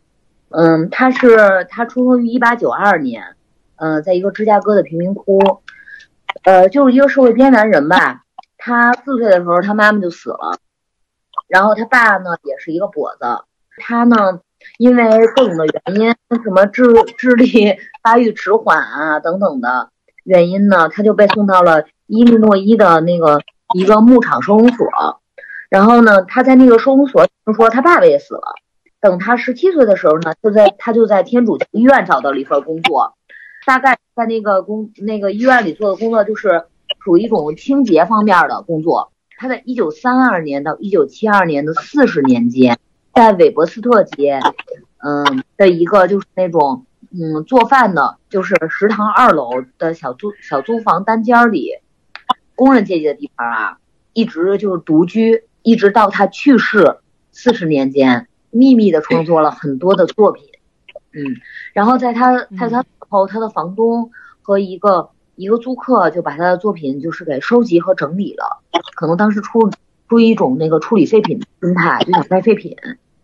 他出生于1892年，在一个芝加哥的贫民窟，就是一个社会边缘人吧。他4岁的时候，他妈妈就死了，然后他爸呢也是一个跛子，他呢因为各种的原因，什么智力发育迟缓啊等等的原因呢，他就被送到了伊利诺伊的那个一个牧场收容所。然后呢，他在那个收容所听说他爸爸也死了。等他17岁的时候呢，他就在天主教医院找到了一份工作，大概在那个医院里做的工作就是属于一种清洁方面的工作。他在1932年到1972年的40年间，在韦伯斯特街的一个就是那种做饭的，就是食堂2楼的小租房单间里，工人阶级的地方啊，一直就是独居，一直到他去世40年间，秘密的创作了很多的作品。然后在他死后，他的房东和一个租客就把他的作品就是给收集和整理了，可能当时出出于一种那个处理废品的心态，就想卖废品。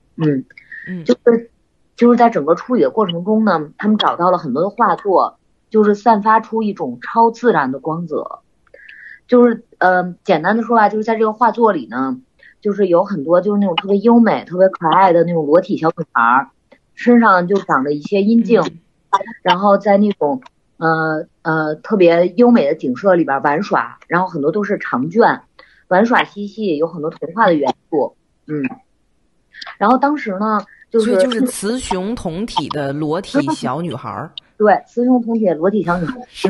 就是在整个处理的过程中呢，他们找到了很多的画作，就是散发出一种超自然的光泽。就是简单的说吧，就是在这个画作里呢，就是有很多就是那种特别优美、特别可爱的那种裸体小女孩，身上就长着一些阴茎，然后在那种特别优美的景色里边玩耍，然后很多都是长卷，玩耍嬉戏，有很多童话的元素。然后当时呢， 所以就是雌雄同体的裸体小女孩。 对，雌雄同体的裸体小女孩是吗？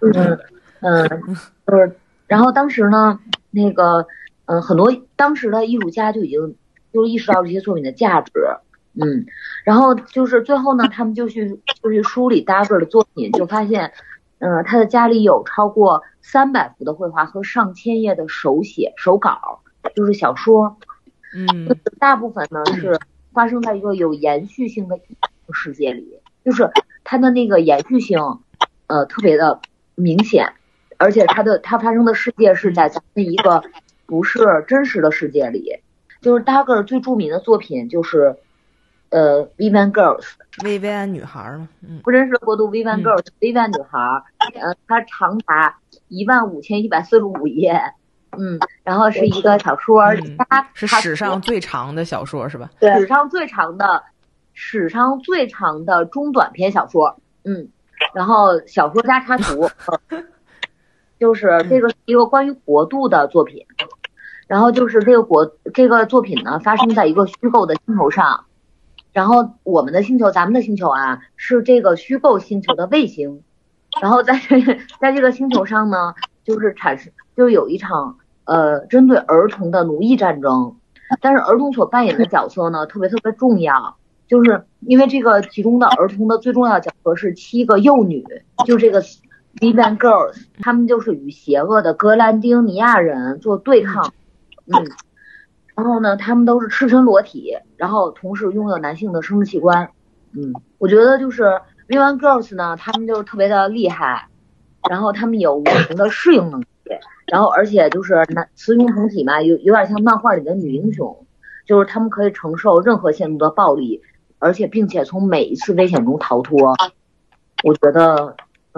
就是然后当时呢，那个很多当时的艺术家就已经就是意识到这些作品的价值。然后就是最后呢，他们就去梳理 Dagger 的作品，就发现他的家里有超过300幅的绘画和上千页的手稿，就是小说。大部分呢是发生在一个有延续性的世界里，就是它的那个延续性特别的明显，而且它发生的世界是在咱们一个不是真实的世界里。就是 Dagger 最著名的作品就是Vivian Girls 薇薇安女孩嘛。 不真实国度 Vivian Girls 薇薇安女孩，它长达15145页。然后是一个小说，它是史上最长的小说是吧？ 对，史上最长的中短篇小说。然后小说家插图，就是这个是一个关于国度的作品。然后就是这个作品呢发生在一个虚构的星球上，然后咱们的星球啊是这个虚构星球的卫星。然后在这个星球上呢，就是有一场针对儿童的奴役战争，但是儿童所扮演的角色呢特别重要，就是因为这个其中的儿童的最重要角色是7个幼女，就这个 Vivian Girls， 他们就是与邪恶的格兰丁尼亚人做对抗。然后呢，他们都是赤身裸体，然后同时拥有男性的生殖器官。我觉得就是 Vivian Girls 呢，他们就是特别的厉害，然后他们有无形的适应能力。然后而且就是雌雄同体嘛，有点像漫画里的女英雄，就是他们可以承受任何限度的暴力，而且并且从每一次危险中逃脱。我觉得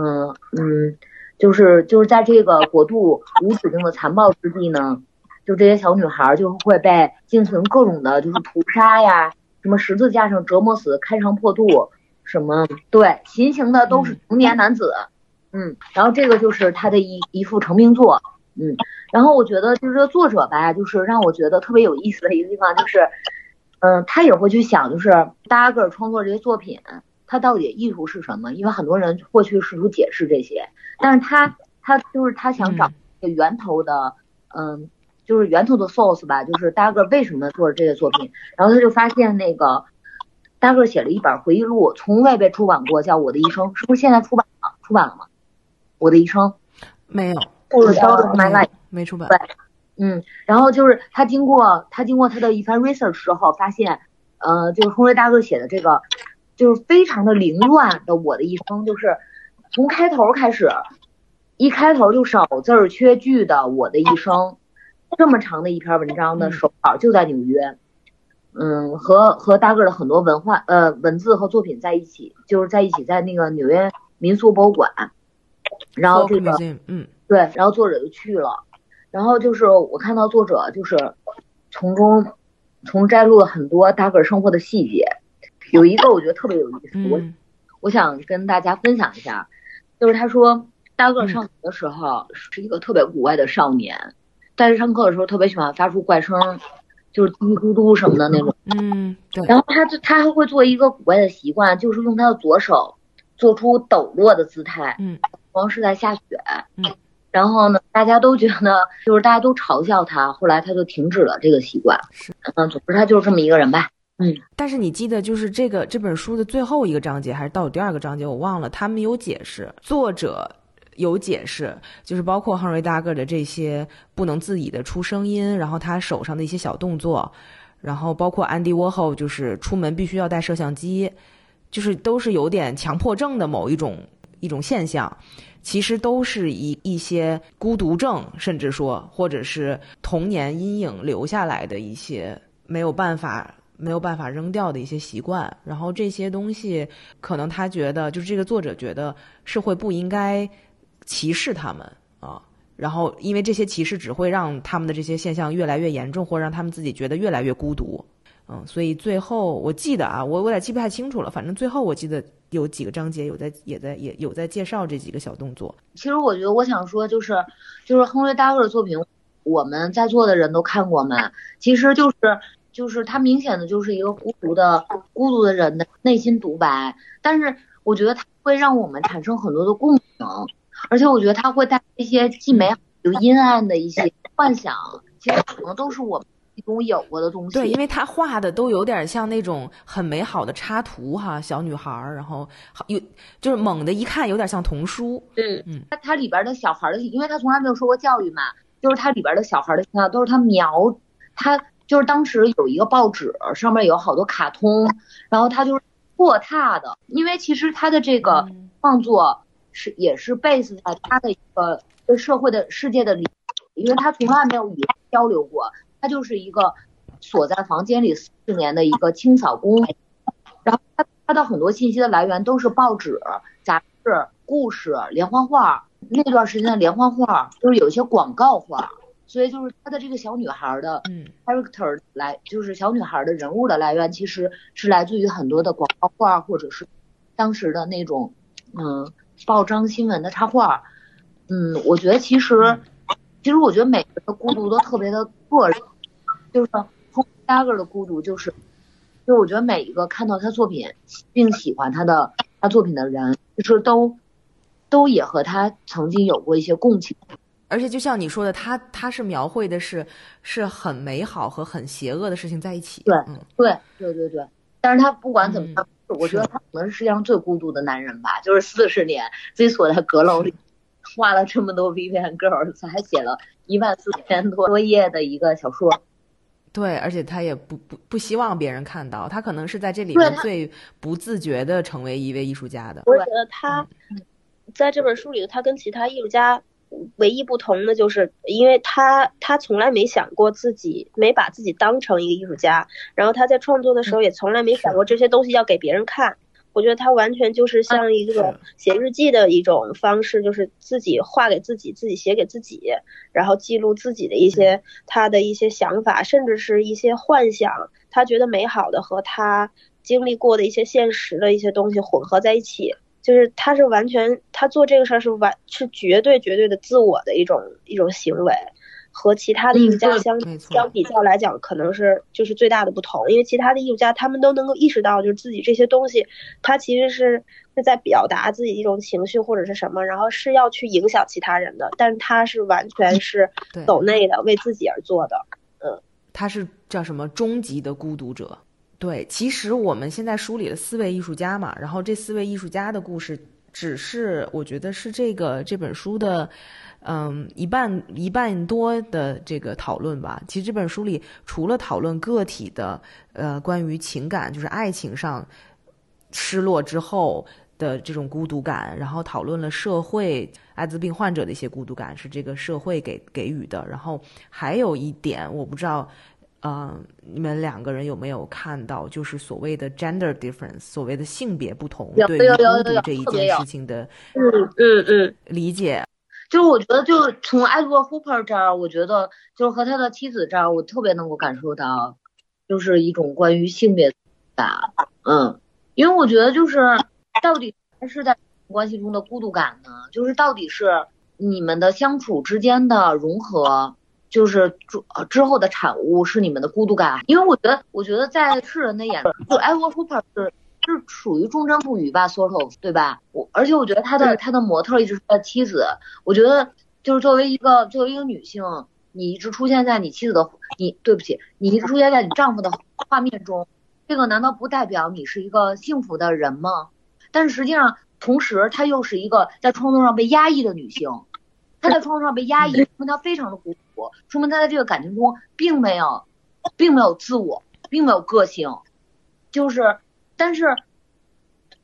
就是在这个国度无止境的残暴之地呢，就这些小女孩就会被进行各种的就是屠杀呀，什么十字架上折磨死，开肠破肚，什么对行刑的都是成年男子。然后这个就是他的一幅成名作。然后我觉得就是这个作者吧，就是让我觉得特别有意思的一个地方，就是他也会去想，就是Dagger创作这些作品他到底艺术是什么，因为很多人会去试图解释这些，但是他就是他想找一个源头的就是源头的 source 吧，就是 Dagger 为什么做这些作品。然后他就发现那个 Dagger 写了一本回忆录，从未被出版过，叫《我的一生》，是不是现在出版了吗？我的一生没有， 不知道没出版。 对，然后就是他经过他的一番 research 之后，发现就是亨瑞大哥写的这个就是非常的凌乱的我的一生，就是从开头开始，一开头就少字缺句的我的一生，这么长的一篇文章的手稿就在纽约。和大个的很多文字和作品在一起，就是在那个纽约民俗博物馆。然后这个对，然后作者就去了，然后就是我看到作者就是从摘录了很多大个生活的细节，有一个我觉得特别有意思，我想跟大家分享一下，就是他说大个上学的时候是一个特别古怪的少年，但是上课的时候特别喜欢发出怪声，就是嘀咕嘟什么的那种。 对。 然后他还会做一个古怪的习惯，就是用他的左手做出抖落的姿态。光是在下雪。然后呢，大家都觉得就是大家都嘲笑他，后来他就停止了这个习惯。总之他就是这么一个人吧。 但是你记得就是这本书的最后一个章节还是倒数第2个章节我忘了，他们有解释，作者有解释，就是包括亨瑞大个的这些不能自己的出声音，然后他手上的一些小动作，然后包括安迪沃霍就是出门必须要带摄像机，就是都是有点强迫症的某一种一种现象，其实都是一些孤独症，甚至说或者是童年阴影留下来的一些没有办法扔掉的一些习惯。然后这些东西可能他觉得，就是这个作者觉得社会不应该歧视他们啊，然后因为这些歧视只会让他们的这些现象越来越严重，或者让他们自己觉得越来越孤独。所以最后我记得啊，我有点记不太清楚了，反正最后我记得有几个章节也有在介绍这几个小动作。 其实我觉得我想说就是亨瑞·达格的作品，我们在座的人都看过嘛，其实就是他明显的就是一个孤独的人的内心独白，但是我觉得他会让我们产生很多的共鸣，而且我觉得他会带一些既美好又阴暗的一些幻想，其实可能都是我们一种有过的东西。 对，因为他画的都有点像那种很美好的插图哈，小女孩，然后就是猛的一看有点像童书。 他里边的小孩的，因为他从来没有受过教育嘛，就是他里边的小孩的形象都是他就是当时有一个报纸上面有好多卡通，然后他就是错踏的，因为其实他的这个创作也是 base 在他的一个对社会的世界的理解，因为他从来没有与人交流过，他就是一个锁在房间里40年的一个清扫工，然后他的很多信息的来源都是报纸、杂志、故事、连环画，那段时间的连环画就是有一些广告画，所以就是他的这个小女孩的 character 就是小女孩的人物的来源其实是来自于很多的广告画，或者是当时的那种报章新闻的插画。我觉得其实我觉得每个人的孤独都特别的个人，就是Dagger 的孤独就是我觉得每一个看到他作品并喜欢他作品的人，就是都也和他曾经有过一些共情。 而且就像你说的，他是描绘的是很美好和很邪恶的事情在一起。 对。但是他不管怎么样，我觉得他可能是世界上最孤独的男人吧，就是40年自己锁在阁楼里，画了这么多 Vivian Girls， 还写了14000多页的一个小说。 对，而且他也不希望别人看到，他可能是在这里面最不自觉的成为一位艺术家的。 我觉得他在这本书里，他跟其他艺术家唯一不同的就是因为他从来没想过没把自己当成一个艺术家，然后他在创作的时候也从来没想过这些东西要给别人看。我觉得他完全就是像一个写日记的一种方式，就是自己画给自己，自己写给自己，然后记录自己的他的一些想法，甚至是一些幻想，他觉得美好的和他经历过的一些现实的一些东西混合在一起。就是他是完全，他做这个事儿是绝对的自我的一种行为，和其他的艺术家相比较来讲，可能就是最大的不同。因为其他的艺术家他们都能够意识到，就是自己这些东西，他其实是在表达自己一种情绪或者是什么，然后是要去影响其他人的，但是他是完全是走内的，为自己而做的。 他是叫什么终极的孤独者。对，其实我们现在梳理了4位艺术家嘛，然后这4位艺术家的故事，只是我觉得是这本书的，一半多的这个讨论吧。其实这本书里除了讨论个体的，关于情感，就是爱情上失落之后的这种孤独感，然后讨论了社会艾滋病患者的一些孤独感，是这个社会给予的。然后还有一点，我不知道。你们2个人有没有看到，就是所谓的 gender difference， 所谓的性别不同对于孤独这一件事情的理解？ 就是我觉得，就是从艾德沃·霍珀这儿，我觉得就是和他的妻子这儿，我特别能够感受到，就是一种关于性别感。因为我觉得就是到底是在关系中的孤独感呢，就是到底是你们的相处之间的融合。就是之后的产物是你们的孤独感，因为我觉得在世人的眼中，就艾沃·霍珀是属于忠贞不渝吧 sort of， 对吧？而且我觉得他的模特一直是他的妻子，我觉得就是作为一个女性，你一直出现在你妻子的你一直出现在你丈夫的画面中，这个难道不代表你是一个幸福的人吗？但是实际上同时她又是一个在创作上被压抑的女性，她在创作上被压抑，说明她非常的孤独，说明她在这个感情中并没有自我，并没有个性，就是但是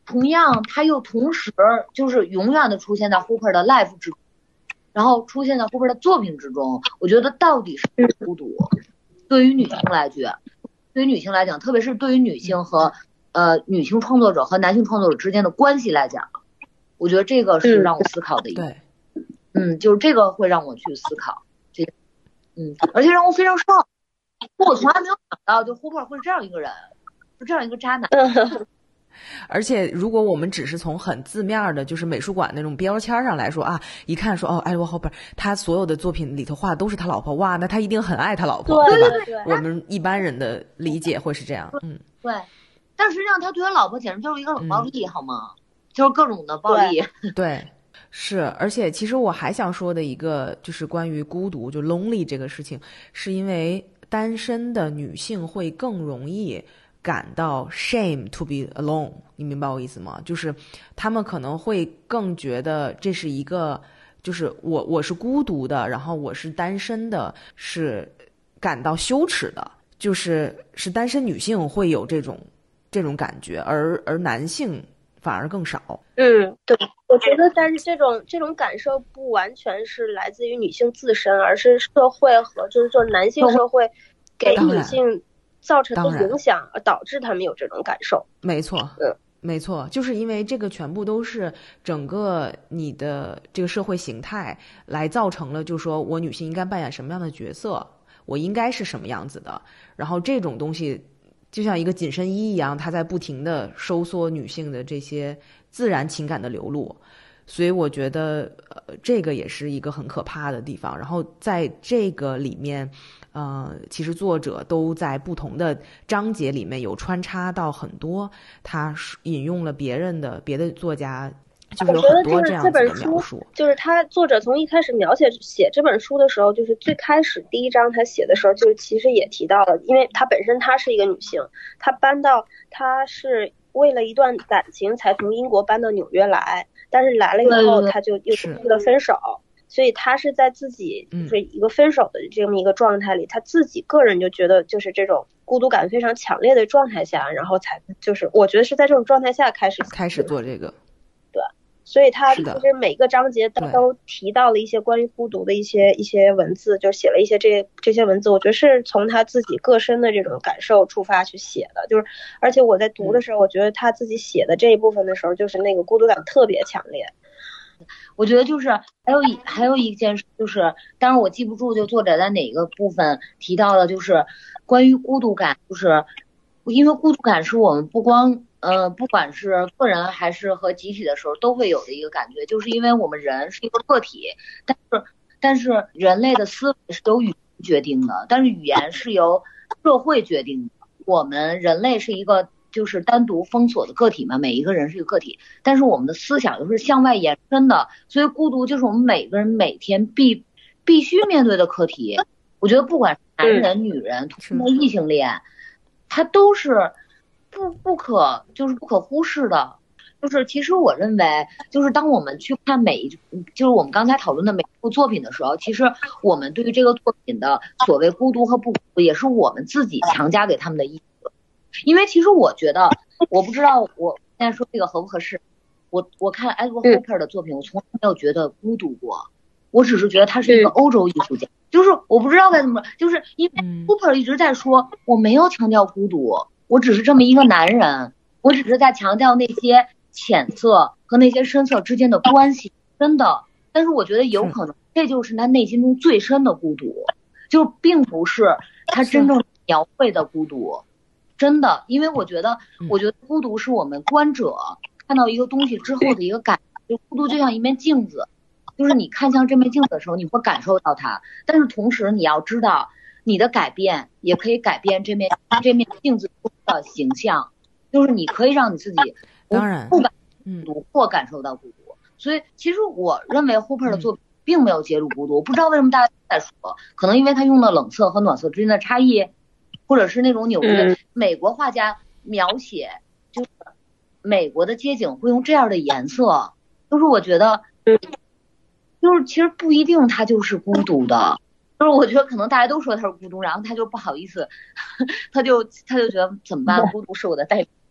同样他又同时就是永远的出现在 Hooper 的 life 之中，然后出现在 Hooper 的作品之中。我觉得到底是孤独，对于女性来讲，对于女性来讲，特别是对于女性和女性创作者和男性创作者之间的关系来讲，我觉得这个是让我思考的一个，就是这个会让我去思考这个，而且让我非常上，我从来没有想到就 Hooper 会是这样一个人，是这样一个渣男。 而且如果我们只是从很字面的就是美术馆那种标签上来说啊，一看说艾德华·霍珀他所有的作品里头画的都是他老婆，哇，那他一定很爱他老婆， 对吧？ 对， 我们一般人的理解会是这样。 对，但实际上他对他老婆简直就是一个冷暴力，好吗？就是各种的暴力。 对，是。而且其实我还想说的一个就是关于孤独，就 lonely 这个事情，是因为单身的女性会更容易感到 shame to be alone， 你明白我意思吗？就是他们可能会更觉得这是一个，就是我是孤独的，然后我是单身的，是感到羞耻的，就是单身女性会有这种感觉，而男性反而更少。 对，我觉得，但是这种感受不完全是来自于女性自身，而是社会和就是男性社会给女性造成的影响，而导致他们有这种感受。 没错，没错，就是因为这个全部都是整个你的这个社会形态来造成了，就是说我女性应该扮演什么样的角色，我应该是什么样子的，然后这种东西就像一个紧身衣一样，它在不停的收缩女性的这些自然情感的流露。所以我觉得这个也是一个很可怕的地方。然后在这个里面其实作者都在不同的章节里面有穿插到很多他引用了别的作家，就是有很多这样子的描述。 就是他作者从一开始写这本书的时候，就是最开始第一章他写的时候，就其实也提到了，因为他本身他是一个女性，他是为了一段感情才从英国搬到纽约来，但是来了以后他就又为了分手，所以他是在自己就是一个分手的这么一个状态里，他自己个人就觉得就是这种孤独感非常强烈的状态下，然后才就是我觉得是在这种状态下开始做这个。 对，所以他其实每个章节都提到了一些关于孤独的一些文字，就写了一些这些文字，我觉得是从他自己个身的这种感受出发去写的，就是而且我在读的时候，我觉得他自己写的这一部分的时候，就是那个孤独感特别强烈。 我觉得就是还有一件事，就是当然我记不住就作者在哪个部分提到的，就是关于孤独感，就是因为孤独感是我们不管是个人还是和集体的时候都会有的一个感觉，就是因为我们人是一个个体，但是人类的思维是由语言决定的，但是语言是由社会决定的。我们人类是一个就是单独封锁的个体嘛，每一个人是一个个体，但是我们的思想又是向外延伸的，所以孤独就是我们每个人每天必须面对的课题。我觉得不管是男人、女人、同性恋、异性恋，它都是不可忽视的。就是其实我认为，就是当我们去看就是我们刚才讨论的每一部作品的时候，其实我们对于这个作品的所谓孤独和不孤独，也是我们自己强加给他们的意思。因为其实我觉得，我不知道我现在说这个合不合适。我看 Edward Hopper 的作品，我从来没有觉得孤独过，我只是觉得他是一个欧洲艺术家。就是我不知道该怎么说，就是因为 Hopper 一直在说，我没有强调孤独，我只是这么一个男人，我只是在强调那些浅色和那些深色之间的关系，真的。但是我觉得有可能这就是他内心中最深的孤独，就并不是他真正描绘的孤独。真的，因为我觉得孤独是我们观者看到一个东西之后的一个感觉，孤独就像一面镜子，就是你看向这面镜子的时候，你会感受到它，但是同时你要知道，你的改变也可以改变这面镜子的形象，就是你可以让你自己当然不感孤独或感受到孤独。所以其实我认为 Hopper 的作品并没有揭露孤独，我不知道为什么大家在说，可能因为他用的冷色和暖色之间的差异。或者是那种纽约美国画家描写，就是美国的街景会用这样的颜色，就是我觉得，就是其实不一定他就是孤独的，就是我觉得可能大家都说他是孤独，然后他就不好意思，他就觉得怎么办，孤独是我的代表，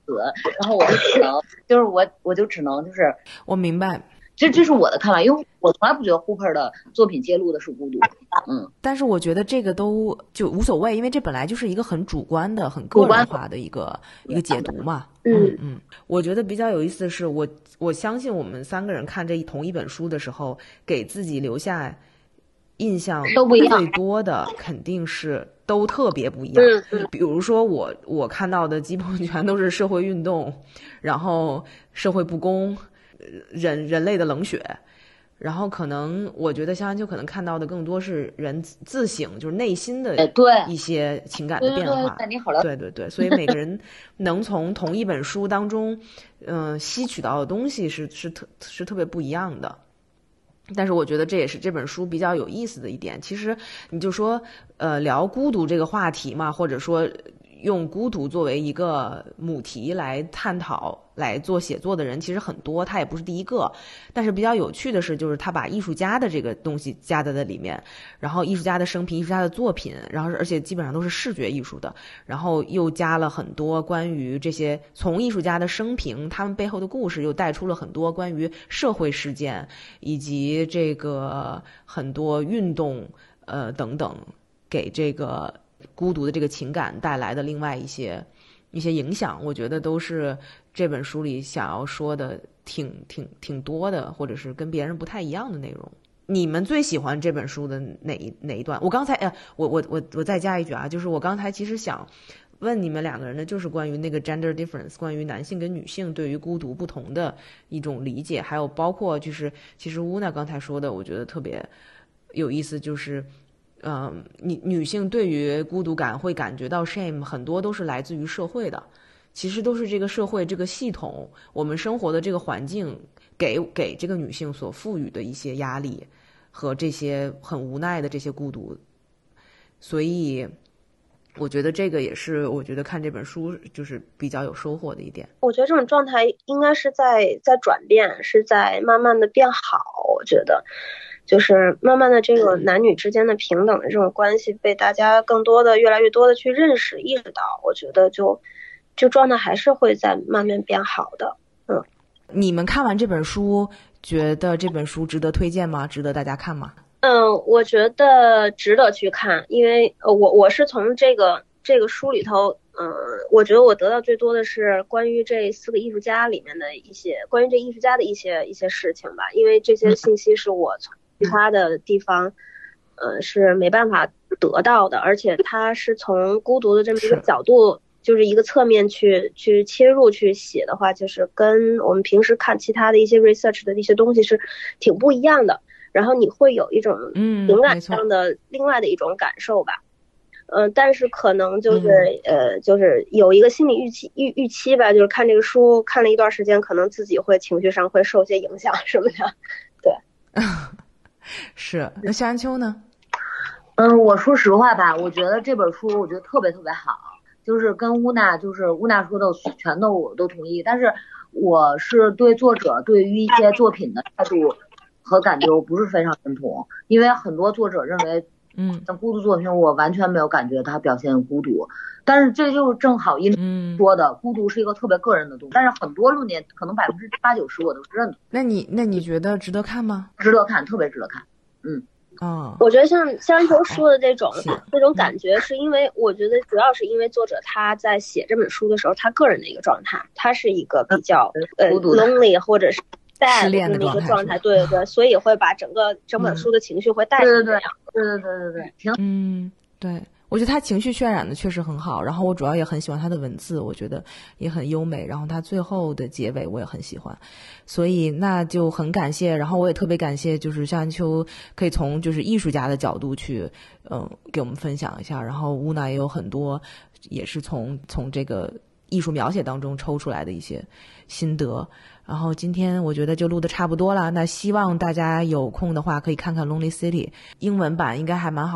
词，然后我就只能就是我就只能就是我明白。 这是我的看法，因为我从来不觉得 Hooper 的作品揭露的是孤独。 但是我觉得这个都就无所谓，因为这本来就是一个很主观的、很个人化的一个解读嘛。我觉得比较有意思的是，我相信我们3个人看同一本书的时候，给自己留下印象最多的肯定是都特别不一样。比如说我看到的基本全都是社会运动，然后社会不公，人类的冷血。然后可能我觉得香香就可能看到的更多是人自省，就是内心的一些情感的变化。对，所以每个人能从同一本书当中吸取到的东西是特别不一样的。但是我觉得这也是这本书比较有意思的一点。其实你就说聊孤独这个话题嘛，或者说用孤独作为一个母题来探讨来做写作的人其实很多，他也不是第一个。但是比较有趣的是，就是他把艺术家的这个东西加在里面，然后艺术家的生平、艺术家的作品，然后而且基本上都是视觉艺术的，然后又加了很多关于这些从艺术家的生平他们背后的故事，又带出了很多关于社会事件以及这个很多运动等等，给这个孤独的这个情感带来的另外一些影响。我觉得都是这本书里想要说的挺多的，或者是跟别人不太一样的内容。你们最喜欢这本书的哪一段？我刚才我再加一句啊，就是我刚才其实想问你们2个人的就是关于那个 gender difference， 关于男性跟女性对于孤独不同的一种理解，还有包括就是其实乌娜刚才说的我觉得特别有意思，就是女性对于孤独感会感觉到 shame， 很多都是来自于社会的，其实都是这个社会这个系统我们生活的这个环境给这个女性所赋予的一些压力和这些很无奈的这些孤独。所以我觉得这个也是我觉得看这本书就是比较有收获的一点。 我觉得这种状态应该是在转变，是在慢慢的变好。我觉得就是慢慢的这个男女之间的平等的这种关系被大家越来越多的去认识意识到，我觉得就状态还是会在慢慢变好的。 你们看完这本书觉得这本书值得推荐吗？值得大家看吗？ 我觉得值得去看，因为我是从这个书里头，我觉得我得到最多的是关于这4个艺术家里面的一些关于这艺术家的一些事情吧，因为这些信息是我从其他的地方是没办法得到的，而且他是从孤独的这么一个角度，就是一个侧面去切入去写的话，就是跟我们平时看其他的一些 research 的一些东西是挺不一样的。然后你会有一种情感上的另外的一种感受吧。但是可能就是有一个心理预期吧，就是看这个书看了一段时间，可能自己会情绪上会受些影响什么的。对， 是。那夏安秋呢？ 我说实话吧，我觉得这本书我觉得特别特别好，就是跟乌娜说的全都我都同意，但是我是对作者对于一些作品的态度和感觉我不是非常认同，因为很多作者认为像孤独作品我完全没有感觉他表现孤独，但是这就正好因说的孤独是一个特别个人的东西，但是很多论点可能80%-90%我都是认同。 那你觉得值得看吗？ 值得看，特别值得看。 我觉得像香球说的这种感觉，是因为我觉得主要是因为作者他在写这本书的时候，他个人的一个状态，他是一个比较lonely 或者是失恋的一个状态，对，所以会把整本书的情绪会带进这样。 对， 对，我觉得他情绪渲染的确实很好，然后我主要也很喜欢他的文字，我觉得也很优美，然后他最后的结尾我也很喜欢，所以那就很感谢，然后我也特别感谢就是夏安秋可以从就是艺术家的角度去给我们分享一下，然后乌娜也有很多也是从这个艺术描写当中抽出来的一些心得。然后今天我觉得就录得差不多了，那希望大家有空的话可以看看 Lonely City， 英文版应该还蛮好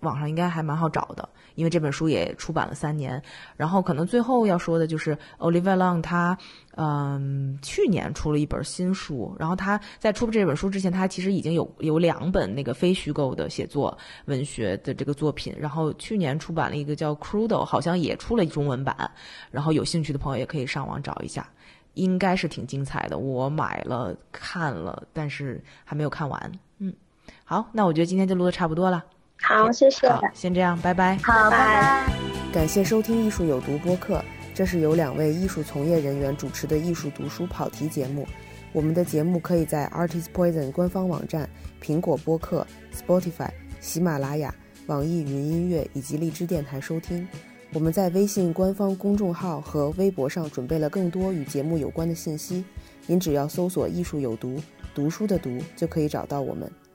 网上应该还蛮好找的，因为这本书也出版了3年。然后可能最后要说的就是 Olivia Long 他去年出了一本新书，然后他在出这本书之前，他其实已经有2本那个非虚构的写作文学的这个作品，然后去年出版了一个叫 Crudo， 好像也出了中文版，然后有兴趣的朋友也可以上网找一下，应该是挺精彩的，我买了看了，但是还没有看完。好，那我觉得今天就录的差不多了。 好，谢谢。 好，先这样，拜拜。 好，拜拜。 感谢收听艺术有毒播客，这是由2位艺术从业人员主持的艺术读书跑题节目。我们的节目可以在 Artist Poison 官方网站、苹果播客、Spotify、喜马拉雅、网易云音乐以及荔枝电台收听。我们在微信官方公众号和微博上准备了更多与节目有关的信息，您只要搜索艺术有毒，读书的读就可以找到我们。